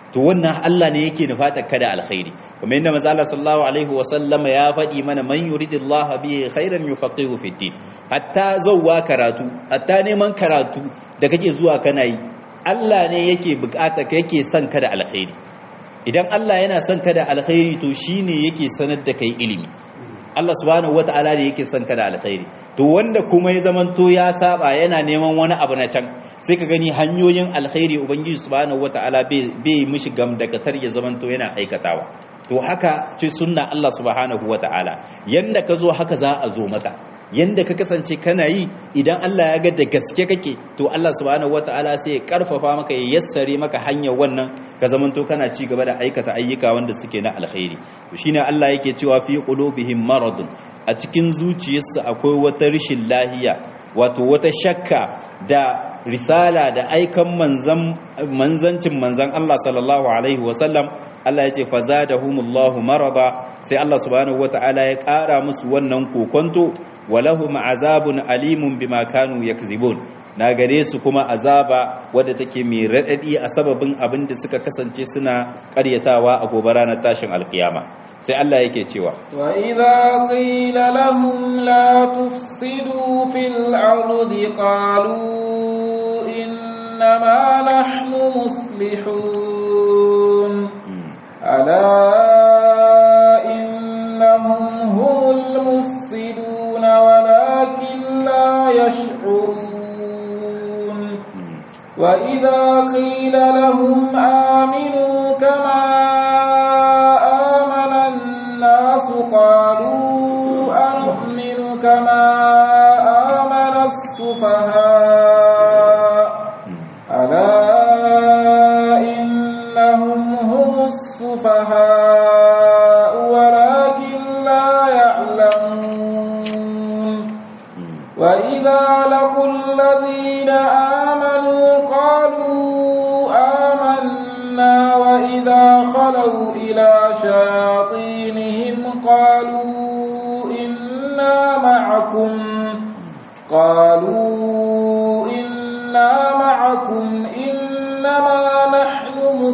to wannan Allah ne yake nufata ka da alkhairi kuma inda manzo Allah sallallahu alaihi wasallam ya faɗi mana man yuridillahu bihi khairan yufaqihu fid din hatta zawwa karatu hatta neman karatu da kake zuwa kana yi Allah ne yake bukata ka yake son ka da alkhairi idan Allah yana son ka da alkhairi to shine yake sanar da kai ilimi Allah subhanahu wata'ala ne yake son ka da alkhairi to wanda kuma ya zamanto ya saba yana neman wani abu na can sai ka gani hanyoyin alkhairi ubangiji subhanahu wata'ala bai bai mishi gamdakatar ya zamanto yana aikatawa to haka ce sunna Allah subhanahu wata'ala yanda ka zo haka za a zo maka yanda ka kasance kana yi idan Allah ya ga da gaske kake to Allah subhanahu wata'ala sai ya karfafa maka ya yassare maka hanyar wannan ka zamanto kana ci gaba da aikata ayyuka wanda suke na alkhairi to shine Allah yake cewa fi qulubihim maradun a cikin zuciyarsu akwai wata rishin lahiya wato wata shakka da risala da aikan manzan manzancin manzan Allah sallallahu alaihi wasallam Allah ya ce fazadahumullahu marada sai Allah subhanahu wata'ala ya kara musu wannan kokonto walahum azabun alimun bima kanu yakzibun na gare su kuma azaba wadda take mai radadi a sababin abin da suka kasance suna karyatawa a gobe ranar tashin alkiyama sai Allah yake cewa wa idza qila lahum la tufsidu fil ardi qalu innama nahnu muslihun ala innahum humul mufsidun walakin la yash'urun wa idza qila lahum aminu kama قالوا أنؤمن كما آمن السفهاء ألا إنهم هم السفهاء ولكن لا يعلمون وإذا لقوا الذين آمنوا قالوا آمنا وإذا خلوا إلى شياطينهم قالوا إنا معكم قالوا إنا معكم إنما نحن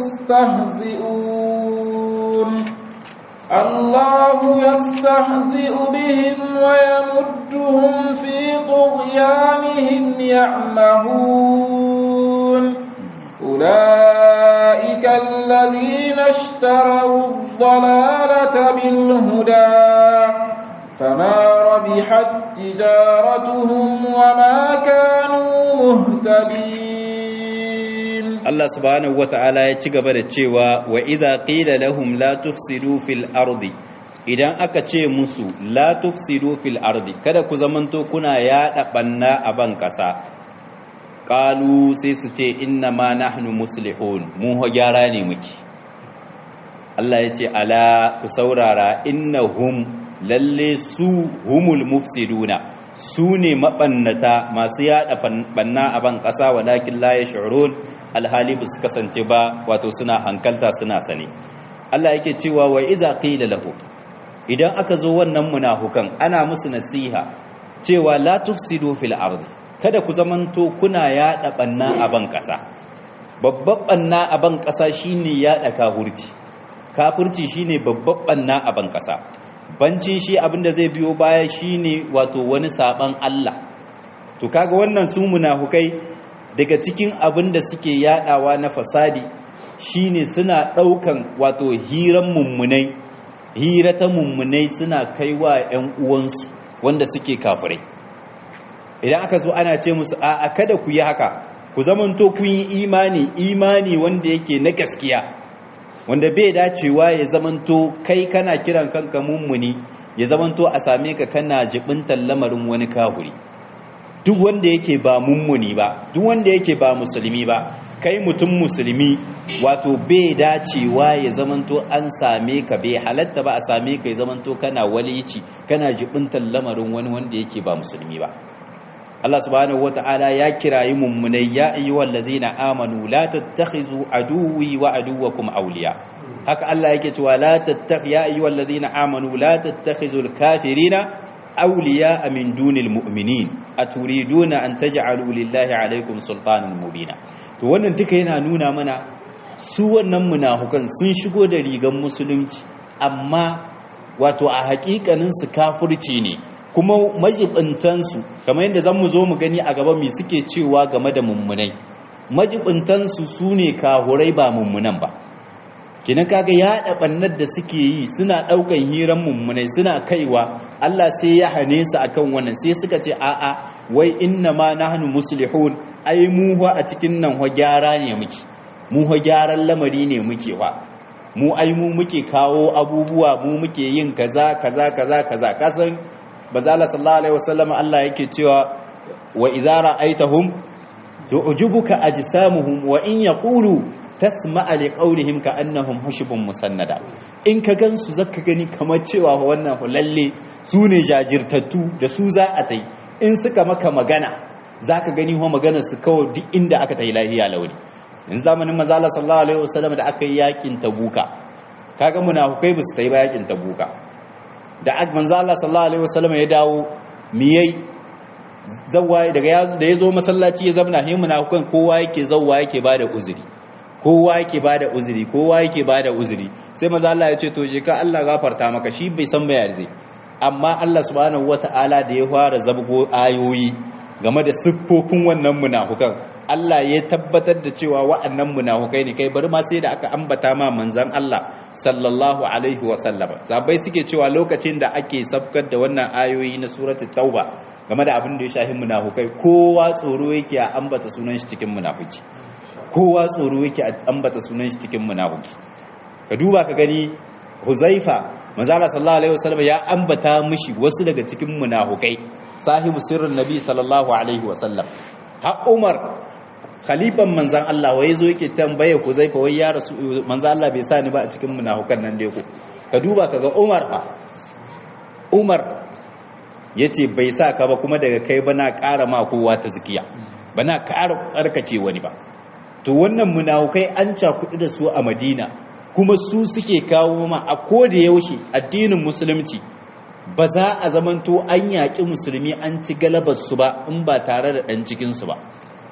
مستهزئون الله يستهزئ بهم ويمدهم في طغيانهم يعمهون أولئك الذين اشتروا الضلالة بالهدى فما ربحت تجارتهم وما كانوا مهتدين الله سبحانه وتعالى يتشغب التشيوى وإذا قيل لهم لا تفسدوا في الأرض idan aka ce musu la tufsidu fil ardi kada ku zamanto kuna yada banna a ban kasa qalu sai su ce inna ma nahnu muslihun mu ho gyara ne muke Allah ya ce ala ku saurara innahum lalle su humul mufsiduna su ne mabannata masu yada banna a ban kasa walakin la yash'urun alhali bus kasance ba wato suna hankalta suna sani Allah yake cewa wa iza qila lahu idan aka zo wannan munafukan ana musu nasiha cewa la tufsidu fil ardi kada ku zamanto kuna yada banna a ban kasa babban banna a ban kasa shine yada kafirci kafirci shine babban banna a ban kasa bancin shi abinda zai biyo baya shine wato wani saban Allah to kaga wannan su munafukai daga cikin abinda suke yadawa na fasadi shine suna daukan wato hiran mummunai hirata mummunai suna kaiwa ƴan uwansu wanda suke kafirai idan aka zo ana ce musu a kada ku yi haka ku zamanto kun yi imani imani wanda yake na gaskiya wanda bai dacewa ya zamanto kai kana kiran kanka mummuni ya zamanto a same ka kana jibintar lamarin wani kafiri duk wanda yake ba mummuni ba duk wanda yake ba musulmi ba kai mutum musulmi wato bai dacewa ya zamanto an same ka bai halatta ba a same ka ya zamanto kana walici kana jibintar lamarin wani wanda yake ba musulmi ba Allah subhanahu wata'ala ya kirayi mummunai ya ayyuhal ladina amanu la tattakhizu aduwwi wa aduwwakum awliya haka Allah yake cewa la tattakh ya ayyuhal ladina amanu la tattakhizul kafirina awliya min dunil mu'minin aturiduna an taj'alu lillahi alaykum sultanan mubina to wannan duka yana nuna mana su wannan munafukan sun shigo da rigan musulunci amma wato a hakikanin su kafirci ne, kuma majibintansu kamar yadda zan mu zo mu gani a gaba me suke cewa game da mummunai, majibintansu su ne kahurai ba mummunan ba. Kinan kaga yaɗa ɓannar da suke yi suna ɗaukan hiran mummunai suna kaiwa, Allah sai ya hane su akan wannan, sai suka ce a'a wai inna ma nahnu muslihun, ai mu a cikin nan wa gyara ne muke, mu wa gyaran lamari ne muke wa, mu ai mu muke kawo abubuwa, mu muke yin kaza kaza kaza kaza. Kasan bazala sallallahu alaihi wasallam Allah yake cewa wa idza ra'aitahum tu'jibuka ajsamuhum wa in yaqulu tasma'a liqawlihim ka'annahum hushubun musannada. In ka gansu zaka gani kamar cewa wannan lalle su ne jajirtattu da su za a tai, in suka maka magana zaka gani ho maganar su kawai duk inda aka tai lahiya launi. In zamanin manzo Allah sallallahu alaihi wasallam da aka yi yakin Tabuka, kaga munafukai ba su tai ba yakin Tabuka, da manzo Allah sallallahu alaihi wasallam ya dawo miyai zawwa daga da yazo masallaci ya zamna he munafukan kowa yake zawwa yake bada uzuri, kowa yake bada uzuri kowa yake bada uzuri sai manzo Allah ya ce to je ka Allah gafarta maka, shi bai san bayar zai. Amma Allah subhanahu wataala da ya fara zabgo ayoyi game da siffofin wannan munafukan, Allah ya tabbatar da cewa wa'annan munafukai ne, kai bari ma sai da aka ambata ma manzon Allah sallallahu alaihi wa sallam. Sabai suke cewa lokacin da ake sabkar da wannan ayoyi na suratul tauba game da abin da ya shafi munafukai, kowa tsoro yake a ambata sunan shi cikin munafiki, kowa tsoro yake a ambata sunan shi cikin munafiki. Ka duba ka gani Huzaifa, manzo Allah sallallahu alaihi wasallam ya ambata mishi wasu daga cikin munafukai, sahibu sirrin nabi sallallahu alaihi wasallam. Har Umar khalifan manzan Allah wai yazo yake tambaye Huzaifa, wai ya rasu manzo Allah bai sa ni ba a cikin munafukan nan dai ko. Ka duba kaga Umar fa Umar yace bai sa ka ba, kuma daga kai bana ƙara ma kowa ta zikiya, bana ƙara tsarkake wani ba. To wannan munafukai an cakudu da su a Madina, kuma su suke kawo ma a koda yaushe addinin musulunci ba za a zamanto an yaƙi musulmi an ci galabar su ba in ba tare da ɗan cikinsu ba.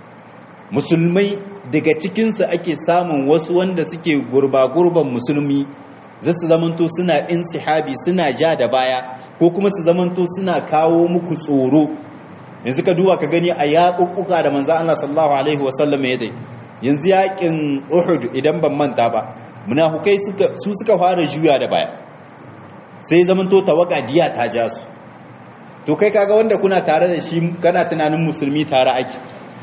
Musulmai daga cikinsu ake samun wasu wanda suke gurba-gurban musulmi, za su zamanto suna insihabi, suna ja da baya, ko kuma su zamanto suna kawo muku tsoro. Yanzu ka duba ka gani a yaƙuƙuka da manzo Allah sallallahu alaihi wasallam ya dai, yanzu yaƙin Uhud idan ban manta ba, munafukai su suka fara juya da baya, sai zamanto tawaka diya ta ja su. To kai kaga wanda kuna tare da shi kana tunanin musulmi tare ake,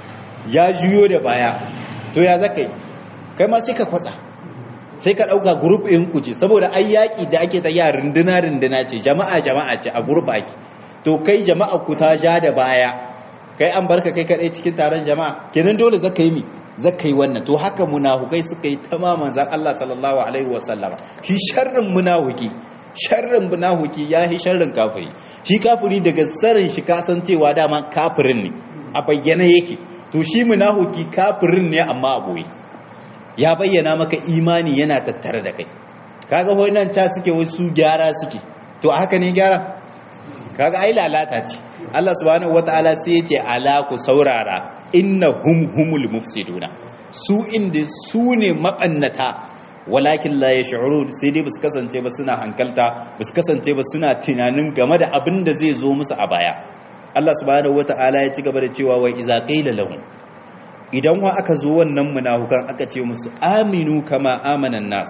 ya juyo da baya, to ya zaka yi kai ma sai ka kwatsa, sai ka dauka group ɗin ku ce, saboda ai yaki da ake ta ya runduna runduna ce, jama'a jama'a ce a group ake. To kai jama'a ku ta ja da baya, kai an barka kai kadai cikin taron jama'a, kenan dole zaka yi mi zaka yi wannan. To haka munafukai suka yi tamaman zan Allah sallallahu alaihi wasallama. Shi sharrin munafuki, sharrin munafuki yahi sharrin kafiri. Shi kafiri daga tsarin shi kasancewa dama kafirin ne, a bayyana yake. To shi munafuki kafirin ne amma a boye, ya bayyana maka imani yana tattare da kai. Kaga wannan ca suke wasu gyara suke, to haka ne gyara? Kaga ai lalata ce. Allah subhanahu wataala sai ya ce ala ku saurara, innahum humul mufsiduna, su inda su ne mabannata, walakin la yash'urun, sai dai basu kasance ba suna hankalta, basu kasance ba suna tunanin game da abin da zai zo musu a baya. Allah subhanahu wataala ya ci gaba da cewa wa iza qila lahum, idan wa aka zo wannan munafukan aka ce musu aminu kama amanan nas,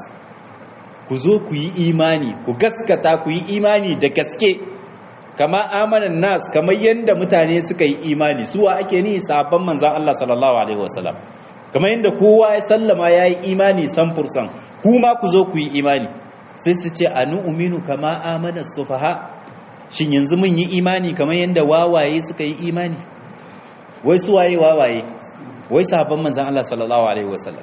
ku zo ku yi imani, ku gaskata ku yi imani da gaske, kama amanan nas, kamar yanda mutane suka yi imani. Suwa ake ni sahabban manzon Allah sallallahu alaihi wasallam, kamar yanda kowa ya sallama yayi imani san fursan, kuma ku zo ku yi imani. Sai su ce anu uminu kama amana sufaha, shin yanzu mun yi imani kamar yanda wawaye suka yi imani? Wai suwaye wawaye? Wai sahabban manzon Allah sallallahu alaihi wasallam.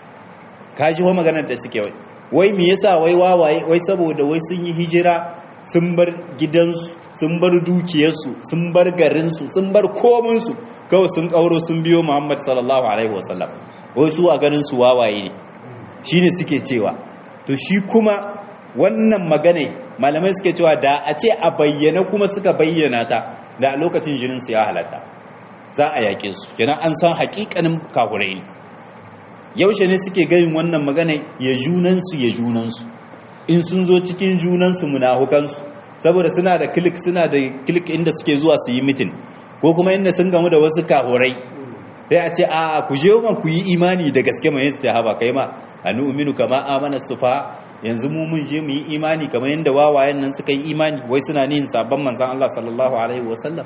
Kaji wa maganar da suke wai wai me yasa wai wawaye? Wai saboda wai sun yi hijira, sun bar gidansu, sun bar dukiyarsu, sun bar garinsu, sun bar kominsu, kawai sun kauro sun biyo Muhammad sallallahu alaihi wasallam. Wai su a ganin su wawaye ne, shine suke cewa. To shi kuma wannan magana malamai suke cewa da a ce a bayyana kuma suka bayyana ta, da a lokacin jinin su ya halatta, za a yaƙe su, kenan an san haƙiƙanin kafirai ne. yaushe ne suke gayin wannan magana ya junansu ya junansu in sun zo cikin junansu munafukansu saboda suna da click suna da click inda suke zuwa su yi meeting ko kuma inda sun gamu da wasu kahorai sai a ce a ku je man ku yi imani da gaske mai yasta haba kai ma anu uminu kama amana sufa yanzu mu mun je mu yi imani kamar yanda wawayen nan suka yi imani wai suna nihin sabon manzon Allah sallallahu alaihi wasallam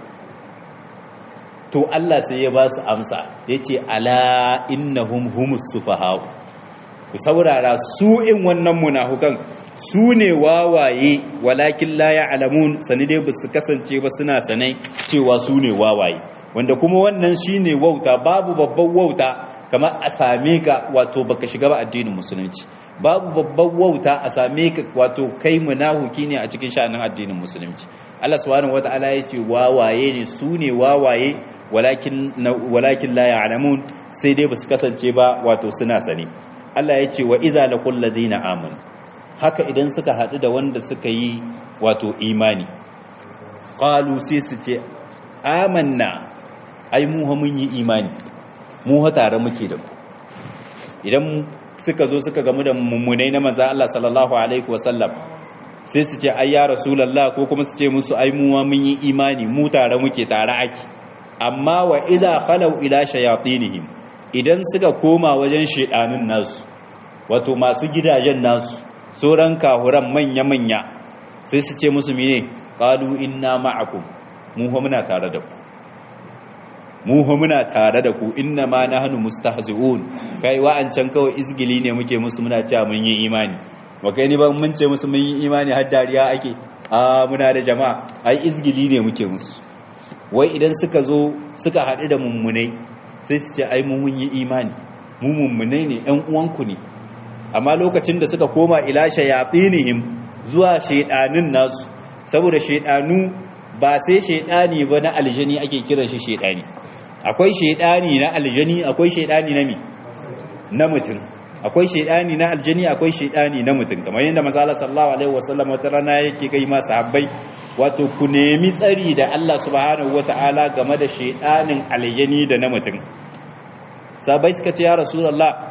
to Allah sai ya ba su amsa yace ala innahum humus sufaha ku saurara su in wannan munafukan su ne wawaye walakin la ya'lamun sani dai ba su kasance ba suna sanai cewa su ne wawaye wanda kuma wannan shine wauta babu babban wauta kamar a same ka wato baka shiga ba addinin musulunci babu babban wauta a same ka wato kai munafuki ne a cikin sha'anin addinin musulunci Allah subhanahu wataala yace wawaye ne su ne wawaye walakin walakin la ya'lamun sai dai ba su kasance ba wato suna sani Allah ya ce wa iza laqul ladina amanu haka idan suka hadu da wanda suka yi wato imani qalu sai su ce amanna ai mu ha mun yi imani mu ha tare muke da ku idan suka zo suka gamu da mummunai na manzon Allah sallallahu alaihi wasallam sai su ce ai ya rasulullah ko kuma su ce musu ai mu mun yi imani mu tare muke tare ake amma wa iza khalau ila shayatinihim idan suka koma wajen shedanin nasu wato masu gidajen nasu sauran kahuran manya-manya sai su ce musu mene qalu inna ma'akum mu ho muna tare da ku mu ho muna tare da ku inna ma nahnu mustahzi'un kai wa'ancan kawai izgili ne muke musu muna cewa mun yi imani wa kai ni ba mun ce musu mun yi imani har dariya ake a muna da jama'a ai izgili ne muke musu wai idan suka zo suka haɗu da mummunai sai su ce ai mun yi imani mu mummunai ne ɗan uwanku ne amma lokacin da suka koma ila shayatinihim zuwa shaidanin nasu saboda shaidanu ba sai shaidani ba na aljani ake kiran shi shaidani akwai shaidani na aljani akwai shaidani na mi na mutum akwai shaidani na aljani akwai shaidani na mutum kamar yadda manzo Allah sallallahu alaihi wasallam wata rana yake kai ma sahabbai wato ku nemi tsari da Allah subhanahu wataala game da shaidanin aljani da na mutum sahabbai suka ce ya rasulullah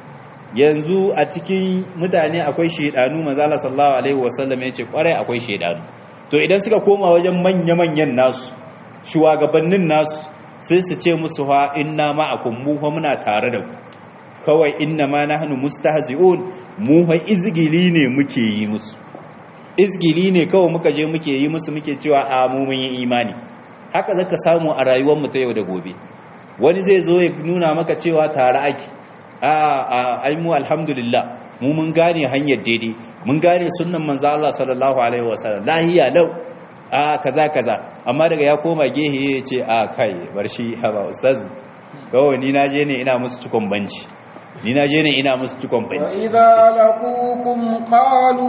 yanzu a cikin mutane akwai shaidanu manzo Allah sallallahu alaihi wasallam yace kwarai akwai shaidanu to idan suka koma wajen manya-manyan nasu shugabannin nasu sai su ce musu ha inna ma'akum mu fa muna tare da ku kawai inna ma nahnu mustahzi'un mu fa izgili ne muke yi musu izgili ne kawai muka je muke yi musu muke cewa a mu mun yi imani haka zaka samu a rayuwar mu ta yau da gobe wani zai zo ya nuna maka cewa tare ake a a ai mu alhamdulillah mu mun gane hanyar daidai mun gane sunnan manzo Allah sallallahu alaihi wasallam lahiya lau a kaza kaza amma daga ya koma gehe ya ce a kai bar shi haba ustaz kawai ni naje ne ina musu cikon banci ni naje ne ina musu cikon banci wa idza laqukum qalu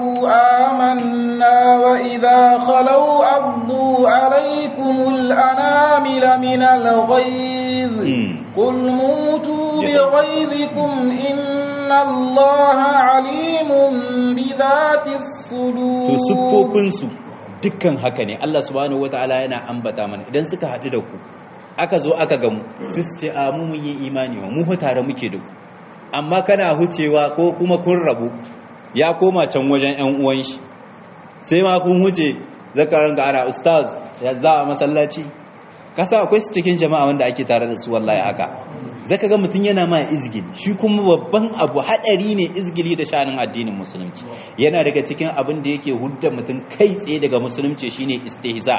amanna wa idza khalu addu alaykumul anamila min al-ghayz qul mutu bi ghayzikum inna allaha alimun bi dhati as-sudur to sufofin su dukkan haka ne Allah subhanahu wataala yana ambata mana idan suka haɗu da ku aka zo aka gamu su ce a mu mun yi imani mu fa tare muke da ku amma kana hucewa ko kuma kun rabu ya koma can wajen ƴan uwan shi sai ma kun huce zakaran ga ana ustaz ya za a masallaci kasa akwai su cikin jama'a wanda ake tare da su wallahi haka zaka ga mutun yana ma izgili shi kuma babban abu hadari ne izgili da shanin addinin musulunci yana daga cikin abin da yake hudda mutun kai tsaye daga musulunci shine istihza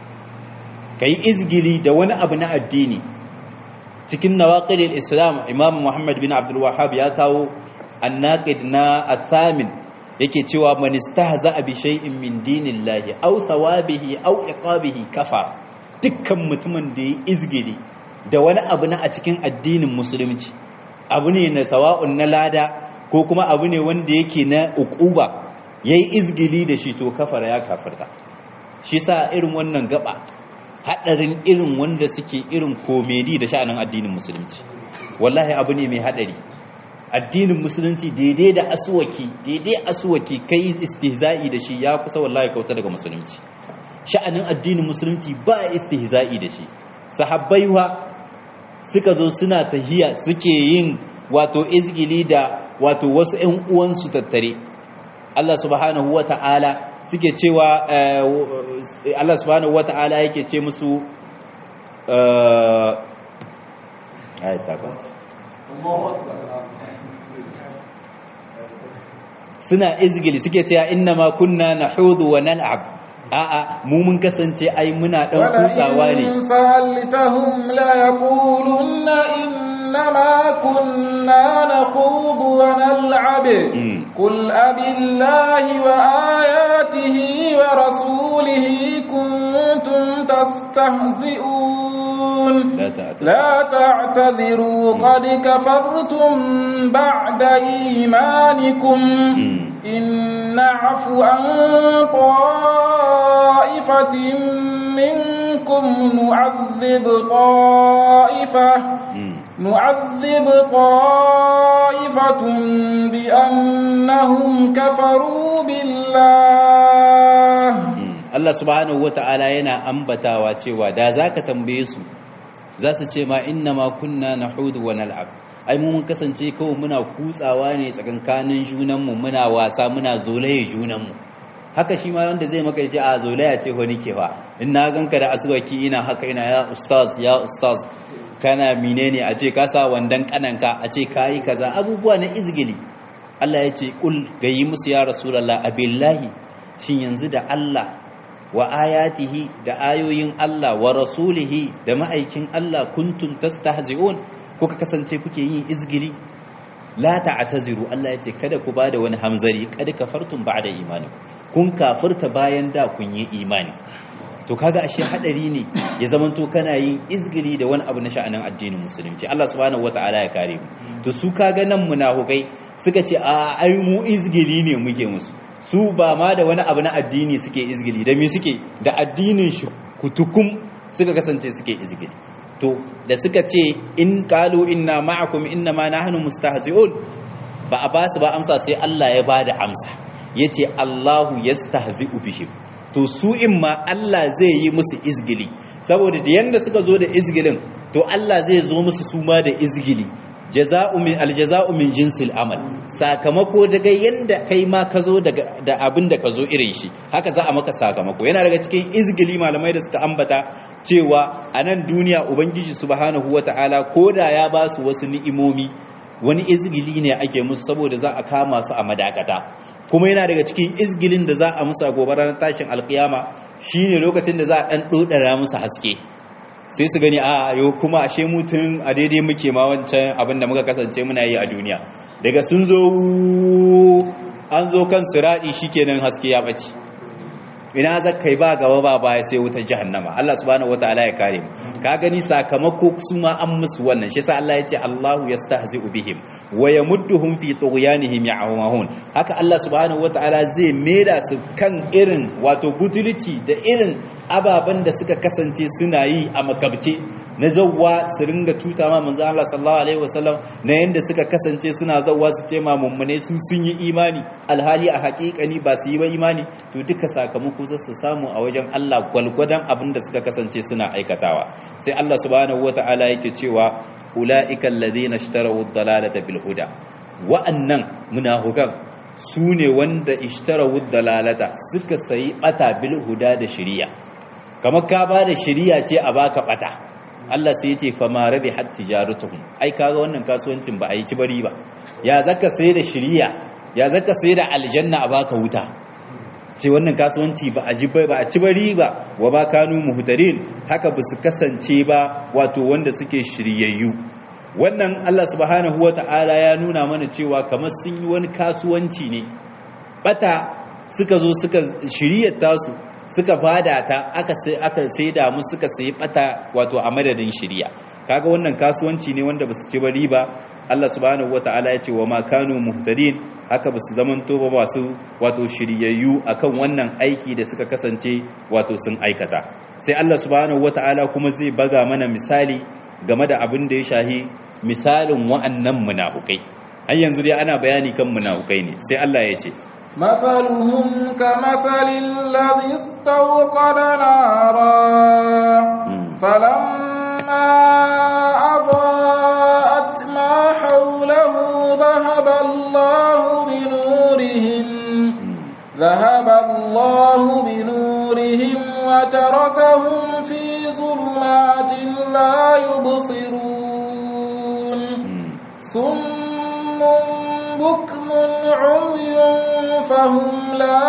kai izgili da wani abu na addini cikin nawaqidil islam imam muhammad bin abdul wahhab ya kawo annaqid na athamin yake cewa man istahza bi shay'in min dinillahi aw thawabihi aw iqabihi kafa dukkan mutumin da ya izgili da wani abu na a cikin addinin musulunci abu ne na sawa'un na lada ko kuma abu ne wanda yake na uquba yayi izgili da shi to kafara ya kafirta shi sa irin wannan gaba hadarin irin wanda suke irin komedi da sha'anin addinin musulunci wallahi abu ne mai hadari addinin musulunci daidai da aswaki daidai aswaki kai istihza'i da shi ya kusa wallahi kauta daga musulunci sha'anin addinin musulunci ba istihza'i da shi sahabbai wa suka zo suna tahiya suke yin wato izgili da wato wasu ƴan uwansu tattare Allah subhanahu wata'ala suke cewa Allah subhanahu wata'ala yake ce musu ayata kwanta suna izgili suke cewa inna ma kunna nahudu wa nal'ab a'a mu mun kasance ai muna dan kusawa ne sa'altahum la yaquluna inna ma kunna nakhudu wa nal'ab qul abillahi wa ayatihi wa rasulihi kuntum tastahzi'un la ta'tadiru qad kafartum ba'da imanikum in na'fu an طائفة منكم نعذب طائفة نعذب طائفة بأنهم كفروا بالله Allah subhanahu wata'ala yana ambatawa cewa da zaka tambaye su za su ce ma inna ma kunna nahudu wa nal'ab ai mu mun kasance kawai muna kutsawa ne tsakankanin junanmu muna wasa muna zolaye junanmu haka shi ma wanda zai maka yace a zolaya ce ko nike fa in na ganka da aswaki ina haka ina ya ustaz ya ustaz kana menene a ce ka sa wandan kananka a ce kai kaza abubuwa na izgili Allah yace kul gayi musu ya rasulullah abillahi shin yanzu da Allah wa ayatihi da ayoyin Allah wa rasulihi da ma'aikin Allah kuntum tastahzi'un kuka kasance kuke yin izgili la ta'taziru Allah yace kada ku bada wani hamzari kad kafartum ba'da imanikum kun kafirta bayan da kun yi imani to kaga ashe hadari ne ya zamanto kana yin izgili da wani abu na sha'anin addinin musulunci Allah subhanahu wataala ya kare mu to su kaga nan munafikai suka ce a ai mu izgili ne muke musu su ba ma da wani abu na addini suke izgili da me suke da addinin shi kutukum suka kasance suke izgili to da suka ce in qalu inna ma'akum inna ma nahnu mustahzi'un ba a basu ba amsa sai Allah ya bada amsa yace Allahu yastahzi'u bihim to su in ma Allah zai yi musu izgili saboda da yanda suka zo da izgilin to Allah zai zo musu su ma da izgili jaza'u min aljaza'u min jinsil amal sakamako daga yanda kai ma ka zo daga da abin da ka zo irin shi haka za a maka sakamako yana daga cikin izgili malamai da suka ambata cewa a nan duniya ubangiji subhanahu wata'ala koda ya ba su wasu ni'imomi wani izgili ne ake musu saboda za a kama su a madakata kuma yana daga cikin izgilin da za a musu a gobe ranar tashin alkiyama shine lokacin da za a dan dodara musu haske sai su gani a yau kuma ashe mutum a daidai muke ma wancan abin da muka kasance muna yi a duniya daga sun zo an zo kan siradi shikenan haske ya bace ina zakai ba gaba ba baya sai wutar jahannama Allah subhanahu wataala ya kare mu ka gani sakamako su ma an musu wannan shi yasa Allah ya ce Allahu yastahzi'u bihim wa yamudduhum fi tughyanihim ya'mahun haka Allah subhanahu wataala zai mera su kan irin wato butulci da irin ababen da suka kasance suna yi a makabce na zawwa su ringa tuta ma manzo Allah sallallahu alaihi wasallam na yanda suka kasance suna zawwa su ce ma mummune su sun yi imani alhali a haƙiƙani ba su yi ba imani to duka sakamako za su samu a wajen Allah gwalgwadon abin da suka kasance suna aikatawa sai Allah subhanahu wataala yake cewa ulaika alladhina ishtaraw ad-dalalata bil huda wa'annan munafiqan su ne wanda ishtaraw ad-dalalata suka sayi bata bil huda da shari'a kamar ka ba da shari'a ce a baka bata Allah sai yace fa ma rabi hat tijaratuhum ai kaga wannan kasuwancin ba a yi bari ba ya zaka sai da shari'a ya zaka sai da aljanna a baka wuta ce wannan kasuwanci ba a ji ba a ci bari ba wa ba kanu muhtarin haka ba su kasance ba wato wanda suke shiryayyu wannan Allah subhanahu wataala ya nuna mana cewa kamar sun yi wani kasuwanci ne bata suka zo suka shiryar tasu suka bada ta aka sai aka saida mu suka sayi bata wato a madadin shiriya kaga wannan kasuwanci ne wanda basu ci ba riba Allah subhanahu wataala ya ce wa ma kanu muhtadin haka basu zamanto ba masu wato shiryayyu akan wannan aiki da suka kasance wato sun aikata sai Allah subhanahu wataala kuma zai baga mana misali game da abin da ya shahi misalin wa'annan munafukai har yanzu dai ana bayani kan munafukai ne sai Allah ya ce مثلهم كمثل الذي استوقد نارا فلما أضاءت ما حوله ذهب الله بنورهم وتركهم في ظلمات لا يبصرون صم بكم عمي فهم لا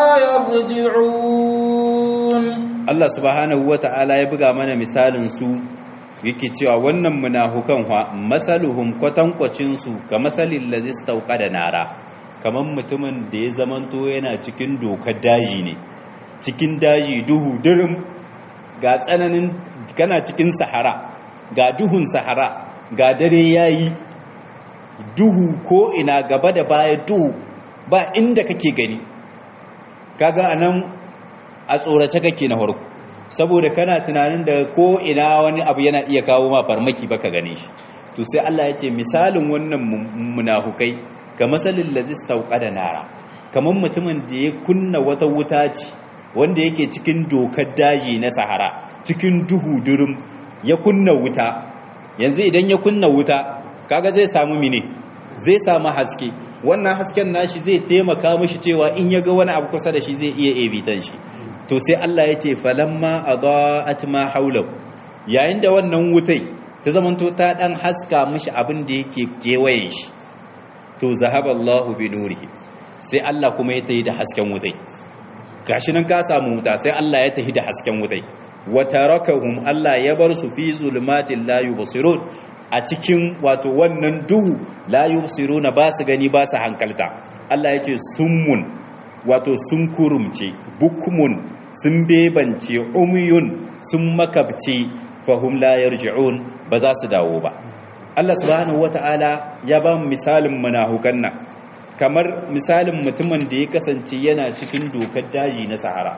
يرجعون. Allah subhanahu wata'ala ya buga mana misalin su yake cewa wannan munafukan fa masaluhum kwatankwacin su ka masalil ladzi da nara, kaman mutumin da ya zamanto yana cikin dokar daji ne, cikin daji duhu durum, ga tsananin kana cikin sahara, ga duhun sahara, ga dare yayi duhu ko ina gaba da baya duhu, ba inda kake gani, kaga anan a tsorace kake na farko, saboda kana tunanin da ko ina wani abu yana iya kawo ma farmaki baka gane shi. To sai Allah ya ce misalin wannan munafukai ka masalin lazis da nara, kamar mutumin da ya kunna wata wuta ce wanda yake cikin dokar daji na sahara, cikin duhu durum ya kunna wuta. Yanzu idan ya kunna wuta kaga zai samu mine, zai samu haske, wannan hasken nashi zai taimaka mishi cewa in ya ga wani abu kusa da shi zai iya evitan shi. To sai Allah ya ce falamma adaat ma haulahu, yayin da wannan wutai ta zamanto ta dan haska mishi abin da yake kewayen shi, to zahaballahu bi nurihi, sai Allah kuma ya tahi da hasken wutai. Gashi nan ka samu wuta, sai Allah ya tahi da hasken wutai. Wa tarakahum, Allah ya bar su fi zulumatin la yubsirun, a cikin wato wannan duhu la yubsiruna, ba su gani ba su hankalta. Allah ya ce summun, wato sun kurumce, bukmun sun bebance, umyun sun makabce, fahum la yarji'un, ba za su dawo ba. Allah subhanahu wata'ala ya ba mu misalin munafukan nan kamar misalin mutumin da ya kasance yana cikin dokar daji na sahara.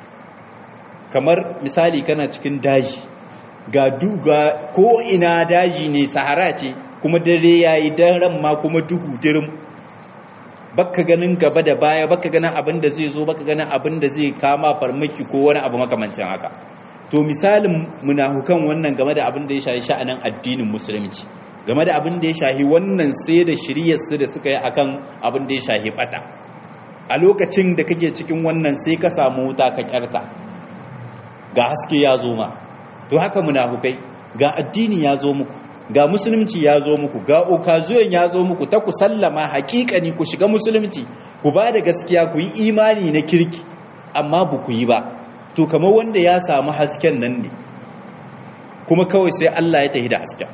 Kamar misali kana cikin daji, ga duga ko ina daji ne, sahara ce, kuma dare yayi daren ma kuma duhu dirim, baka ganin gaba da baya, baka ganin abin da zai zo, baka ganin abin da zai kama farmaki ko wani abu makamancin haka. To misalin munafukan wannan game da abin da ya shahi sha'anin addinin musulunci, game da abin da ya shahi wannan sai da shiryarsu da suka yi akan abin da ya shahi bata. A lokacin da kake cikin wannan sai ka samu wuta ka kyarta, ga haske ya zo ma. To haka munafukai, ga addini ya zo muku, ga musulunci ya zo muku, ga okazuwan ya zo muku ta ku sallama hakikani ku shiga musulunci, ku ba da gaskiya, ku yi imani na kirki, amma ba ku yi ba. To kamar wanda ya samu hasken nan ne, kuma kawai sai Allah ya tafi da hasken,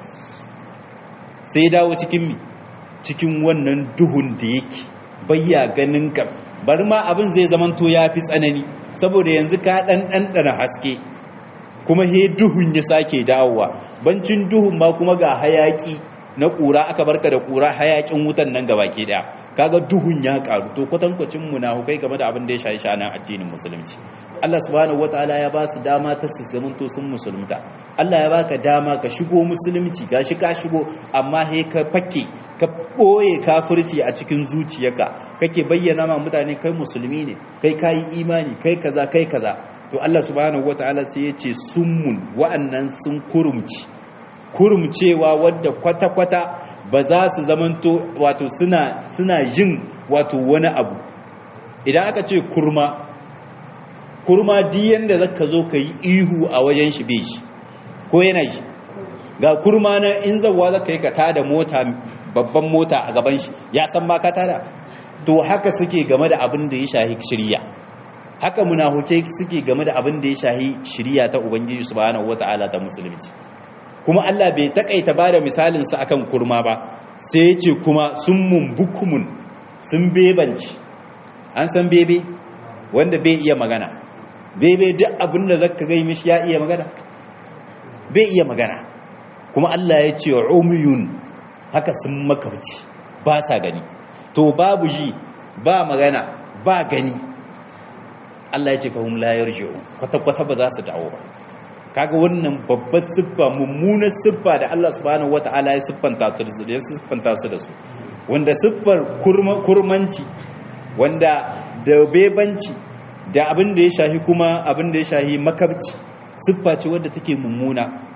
sai dawo cikin mi cikin wannan duhun da yake bayya ganin ka, bari ma abin zai zamanto ya fi tsanani, saboda yanzu ka ɗan ɗanɗana haske, kuma he duhun ya sake dawowa, bancin duhun ma kuma ga hayaki na ƙura, aka barka da ƙura hayakin wutan nan gaba ke ɗaya, kaga duhun ya ƙaru. To kwatankwacin munafukai game da abin da ya shayi shanan addinin musulunci. Allah subhanahu wataala ya ba su dama ta su zamanto sun musulunta. Allah ya baka dama ka shigo musulunci, gashi ka shigo, amma he ka fake ka ɓoye kafirci a cikin zuciyarka, kake bayyana ma mutane kai musulmi ne, kai kayi imani, kai kaza kai kaza. To Allah subhanahu wataala sai ya ce summun, wa'annan sun kurumci, kurumcewa wadda kwata-kwata ba za su zamanto wato suna suna jin wato wani abu. Idan aka ce kurma, kurma diyan da zaka zo ka yi ihu a wajen shi bai shi, ko yana shi. Ga kurma na in zawa zaka yi ka tada mota, babban mota a gaban shi, ya san ma ka tada. To haka suke game da abin da ya shahi shirya, haka munafukai suke game da abin da ya shahi shirya ta Ubangiji subhanahu wata'ala ta musulunci. Kuma Allah bai takaita ba da misalinsa akan kurma ba, sai ya ce kuma sun mumbukumun, sun bebanci. An san bebe wanda bai iya magana, bebe duk abin da zaka gai mishi ya iya magana, bai iya magana. Kuma Allah ya ce umyun, haka sun makabci, ba sa gani. To babu ji, ba magana, ba gani. Allah ya ce fahim la yarji'un, kwata-kwata ba za su dawo ba. Kaga wannan babbar siffa, mummunar siffa da Allah subhanahu wata'ala ya siffanta su da ya siffanta su da su, wanda siffar kurmanci, wanda da bebanci, da abin da ya shahi kuma abin da ya shahi makabci, siffa ce wadda take mummuna,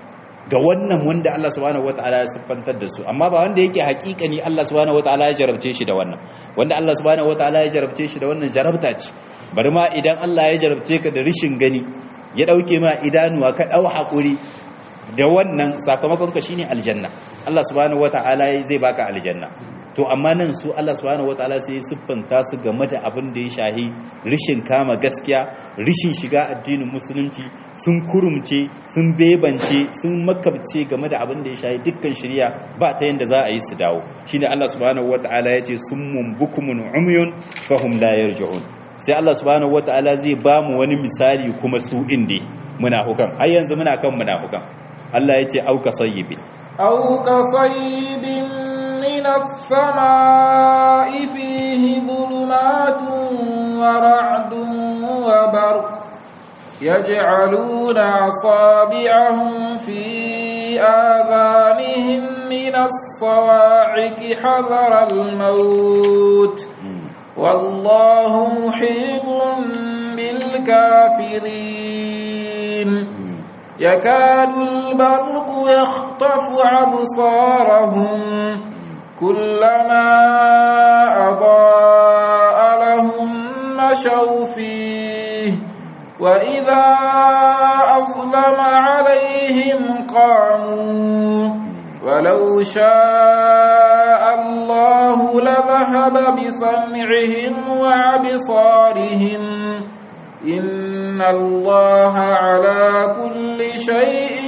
ga wannan wanda Allah subhanahu wataala ya siffantar da su amma ba wanda yake hakikani Allah subhanahu wataala ya jarabce shi da wannan wanda Allah subhanahu wataala ya jarabce shi da wannan jarabta ce bari ma idan Allah ya jarabce ka da rishin gani ya dauke ma idanuwa ka dau hakuri da wannan sakamakon ka shine aljanna Allah subhanahu wataala zai baka aljanna to amma nan su Allah subhanahu wataala sai ya siffanta su game da abin da ya shahi rishin kama gaskiya rishin shiga addinin musulunci sun kurumce sun bebance sun makabce game da abin da ya shahi dukkan shari'a ba ta yanda za a yi su dawo shine Allah subhanahu wataala yace summun bukumun umyun fahum la yarji'un sai Allah subhanahu wataala zai ba mu wani misali kuma su inde munafukan har yanzu muna kan munafukan Allah yace auka sayyibin auka sayyibin من السماء فيه ظلمات ورعد وبرق يجعلون أصابعهم في آذانهم من الصواعق حذر الموت والله محيط بالكافرين يكاد البرق يخطف أبصارهم كلما أضاء لهم مشوا فيه وإذا أظلم عليهم قاموا ولو شاء الله لذهب بسمعهم وأبصارهم إن الله على كل شيء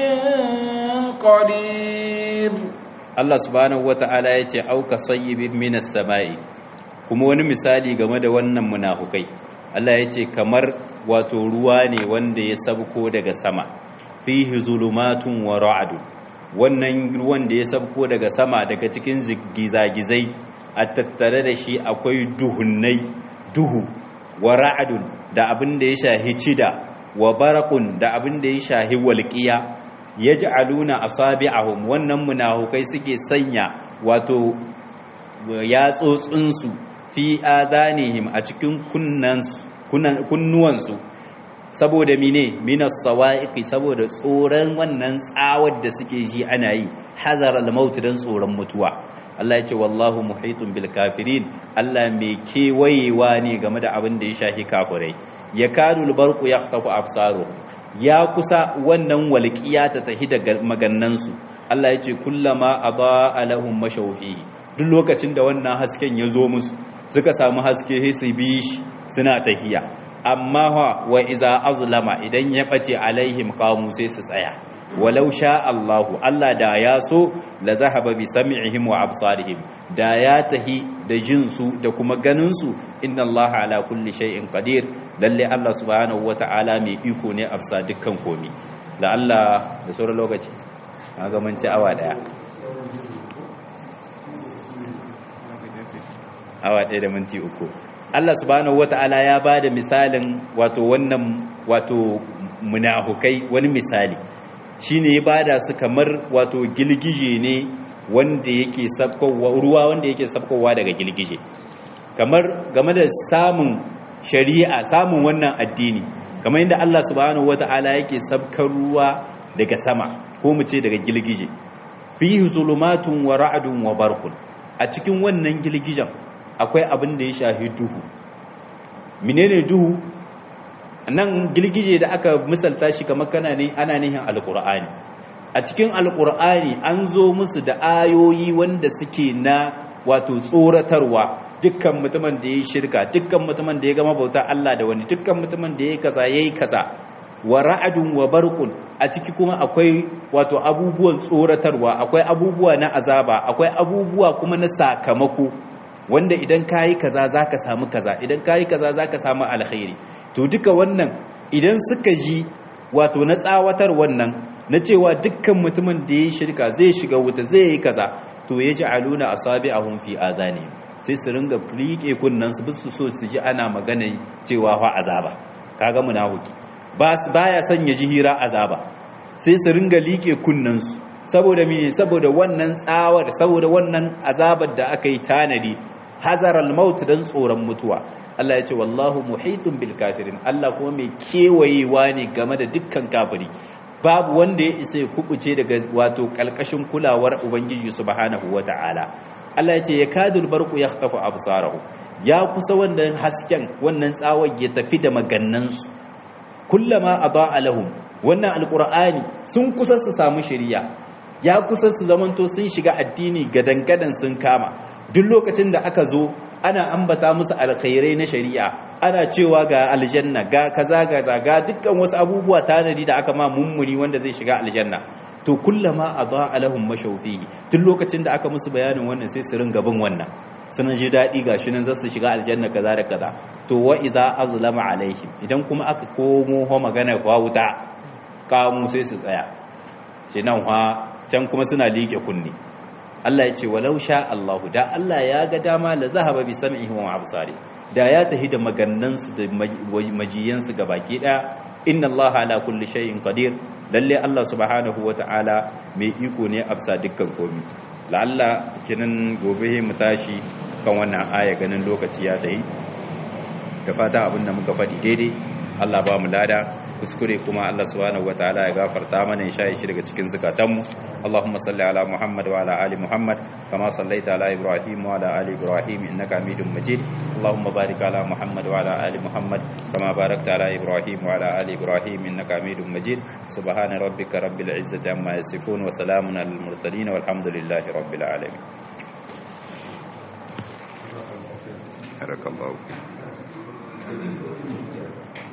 قدير Allah subhanahu wata'ala ya ce auka sayyibin minas sama'i kuma wani misali game da wannan munafukai Allah ya ce kamar wato ruwa ne wanda ya sabko daga sama fihi zulumatun wa ra'dun wannan ruwan da ya sabko daga sama daga cikin gizagizai a tattare da shi akwai duhunnai duhu wa ra'dun da abin da ya shahi cida wa barakun da abin da ya shahi walqiya yaj'aluna asabi'ahum wannan munafukai suke sanya wato yatsotsinsu fi adanihim a cikin kunnansu kunnuwansu saboda mine minas sawa'iqi saboda tsoron wannan tsawar da suke ji ana yi hazar al-maut dan tsoron mutuwa Allah ya ce wallahu muhitun bil kafirin Allah mai kewayewa ne game da abin da ya shafi kafirai yakadu al-barqu yakhtafu absaruhum ya kusa wannan walƙiya ta tahi daga magannansu Allah ya ce kullama adaa lahum mashawfi duk lokacin da wannan hasken ya zo musu suka samu haske sai su bi shi suna tahiya amma wa iza azlama idan ya bace alaihim qamu sai su tsaya walau sha Allahu Allah da ya so la zahaba bi sam'ihim wa absarihim da ya tahi da jinsu da kuma ganinsu inna Allah ala kulli shay'in qadir lalle Allah subhanahu wata'ala mai iko ne a bisa dukkan komi da Allah da sauran lokaci ga mun ci awa daya awa daya da minti uku Allah subhanahu wata'ala ya bada misalin wato wannan wato munafukai wani misali shine ya bada su kamar wato gilgije ne wanda yake sabkowa ruwa wanda yake sabkowa daga gilgije kamar game da samun shari'a samun wannan addini kamar yadda Allah subhanahu wata'ala yake sabkar ruwa daga sama ko mu ce daga gilgije fihi zulumatun wa ra'dun wa barqun a cikin wannan gilgijen akwai abin da ya shahi duhu menene duhu nan gilgije da aka misalta shi kamar kana ne ana nihin alqur'ani a cikin alqur'ani an zo musu da ayoyi wanda suke na wato tsoratarwa dukkan mutumin da yayi shirka dukkan mutumin da ya gama bauta Allah da wani dukkan mutumin da yayi kaza yayi kaza wa ra'adun wa barqun a ciki kuma akwai wato abubuwan tsoratarwa akwai abubuwa na azaba akwai abubuwa kuma na sakamako wanda idan kayi kaza zaka samu kaza idan kayi kaza zaka samu alkhairi to duka wannan idan suka ji wato na tsawatar wannan na cewa dukkan mutumin da yayi shirka zai shiga wuta zai yi kaza to yaj'aluna asabi'ahum fi adani sai su ringa rike kunnan su bisu so su ji ana magana cewa fa azaba kaga munafiki ba baya son ya ji hira azaba sai su ringa like kunnan su saboda me saboda wannan tsawar saboda wannan azabar da aka yi tanadi hazaral maut dan tsoron mutuwa Allah ya ce wallahu muhitun bil kafirin Allah kuma mai kewayewa ne game da dukkan kafiri babu wanda ya isa ya kubuce daga wato kalkashin kulawar ubangiji subhanahu wata'ala Allah ya ce yakadul barqu yakhtafu absarahu ya kusa wannan hasken wannan tsawon ya tafi da magannansu kullama adaa lahum wannan alqur'ani sun kusa su samu shari'a ya kusa su zamanto sun shiga addini gadangadan sun kama duk lokacin da aka zo ana ambata musu alkhairai na shari'a ana cewa ga aljanna ga kaza ga ga dukkan wasu abubuwa tanadi da aka ma mummuni wanda zai shiga aljanna to kullama adaa lahum mashawfihi duk lokacin da aka musu bayanin wannan sai su ringa bin wannan sun ji dadi gashi nan zasu shiga aljanna kaza da kaza to wa iza azlama alaihim idan kuma aka komo ho magana kwa wuta kamu sai su tsaya ce nan ha can kuma suna liƙe kunni Allah ya ce walau sha Allahu da Allah ya ga dama la zahaba bi sam'ihi wa absari da ya tahi da magannansu da majiyansu gabaki daya inna Allah ala kulli shay'in qadir lalle Allah subhanahu wata'ala mai iko ne absa dukkan komai la'alla kinan gobe mu tashi kan wannan aya ganin lokaci ya tayi da fata abinda muka faɗi daidai Allah ba mu lada kuskure kuma Allah subhanahu wataala ya gafarta mana ya shaye shi daga cikin zakatanmu Allahumma salli ala Muhammad wa ala ali Muhammad kama sallaita ala Ibrahim wa ala ali Ibrahim innaka Hamidum Majid Allahumma barik ala Muhammad wa ala ali Muhammad kama barakta ala Ibrahim wa ala ali Ibrahim innaka Hamidum Majid subhana rabbika rabbil izzati amma yasifun wa salamun alal mursalin walhamdulillahi rabbil alamin barakallahu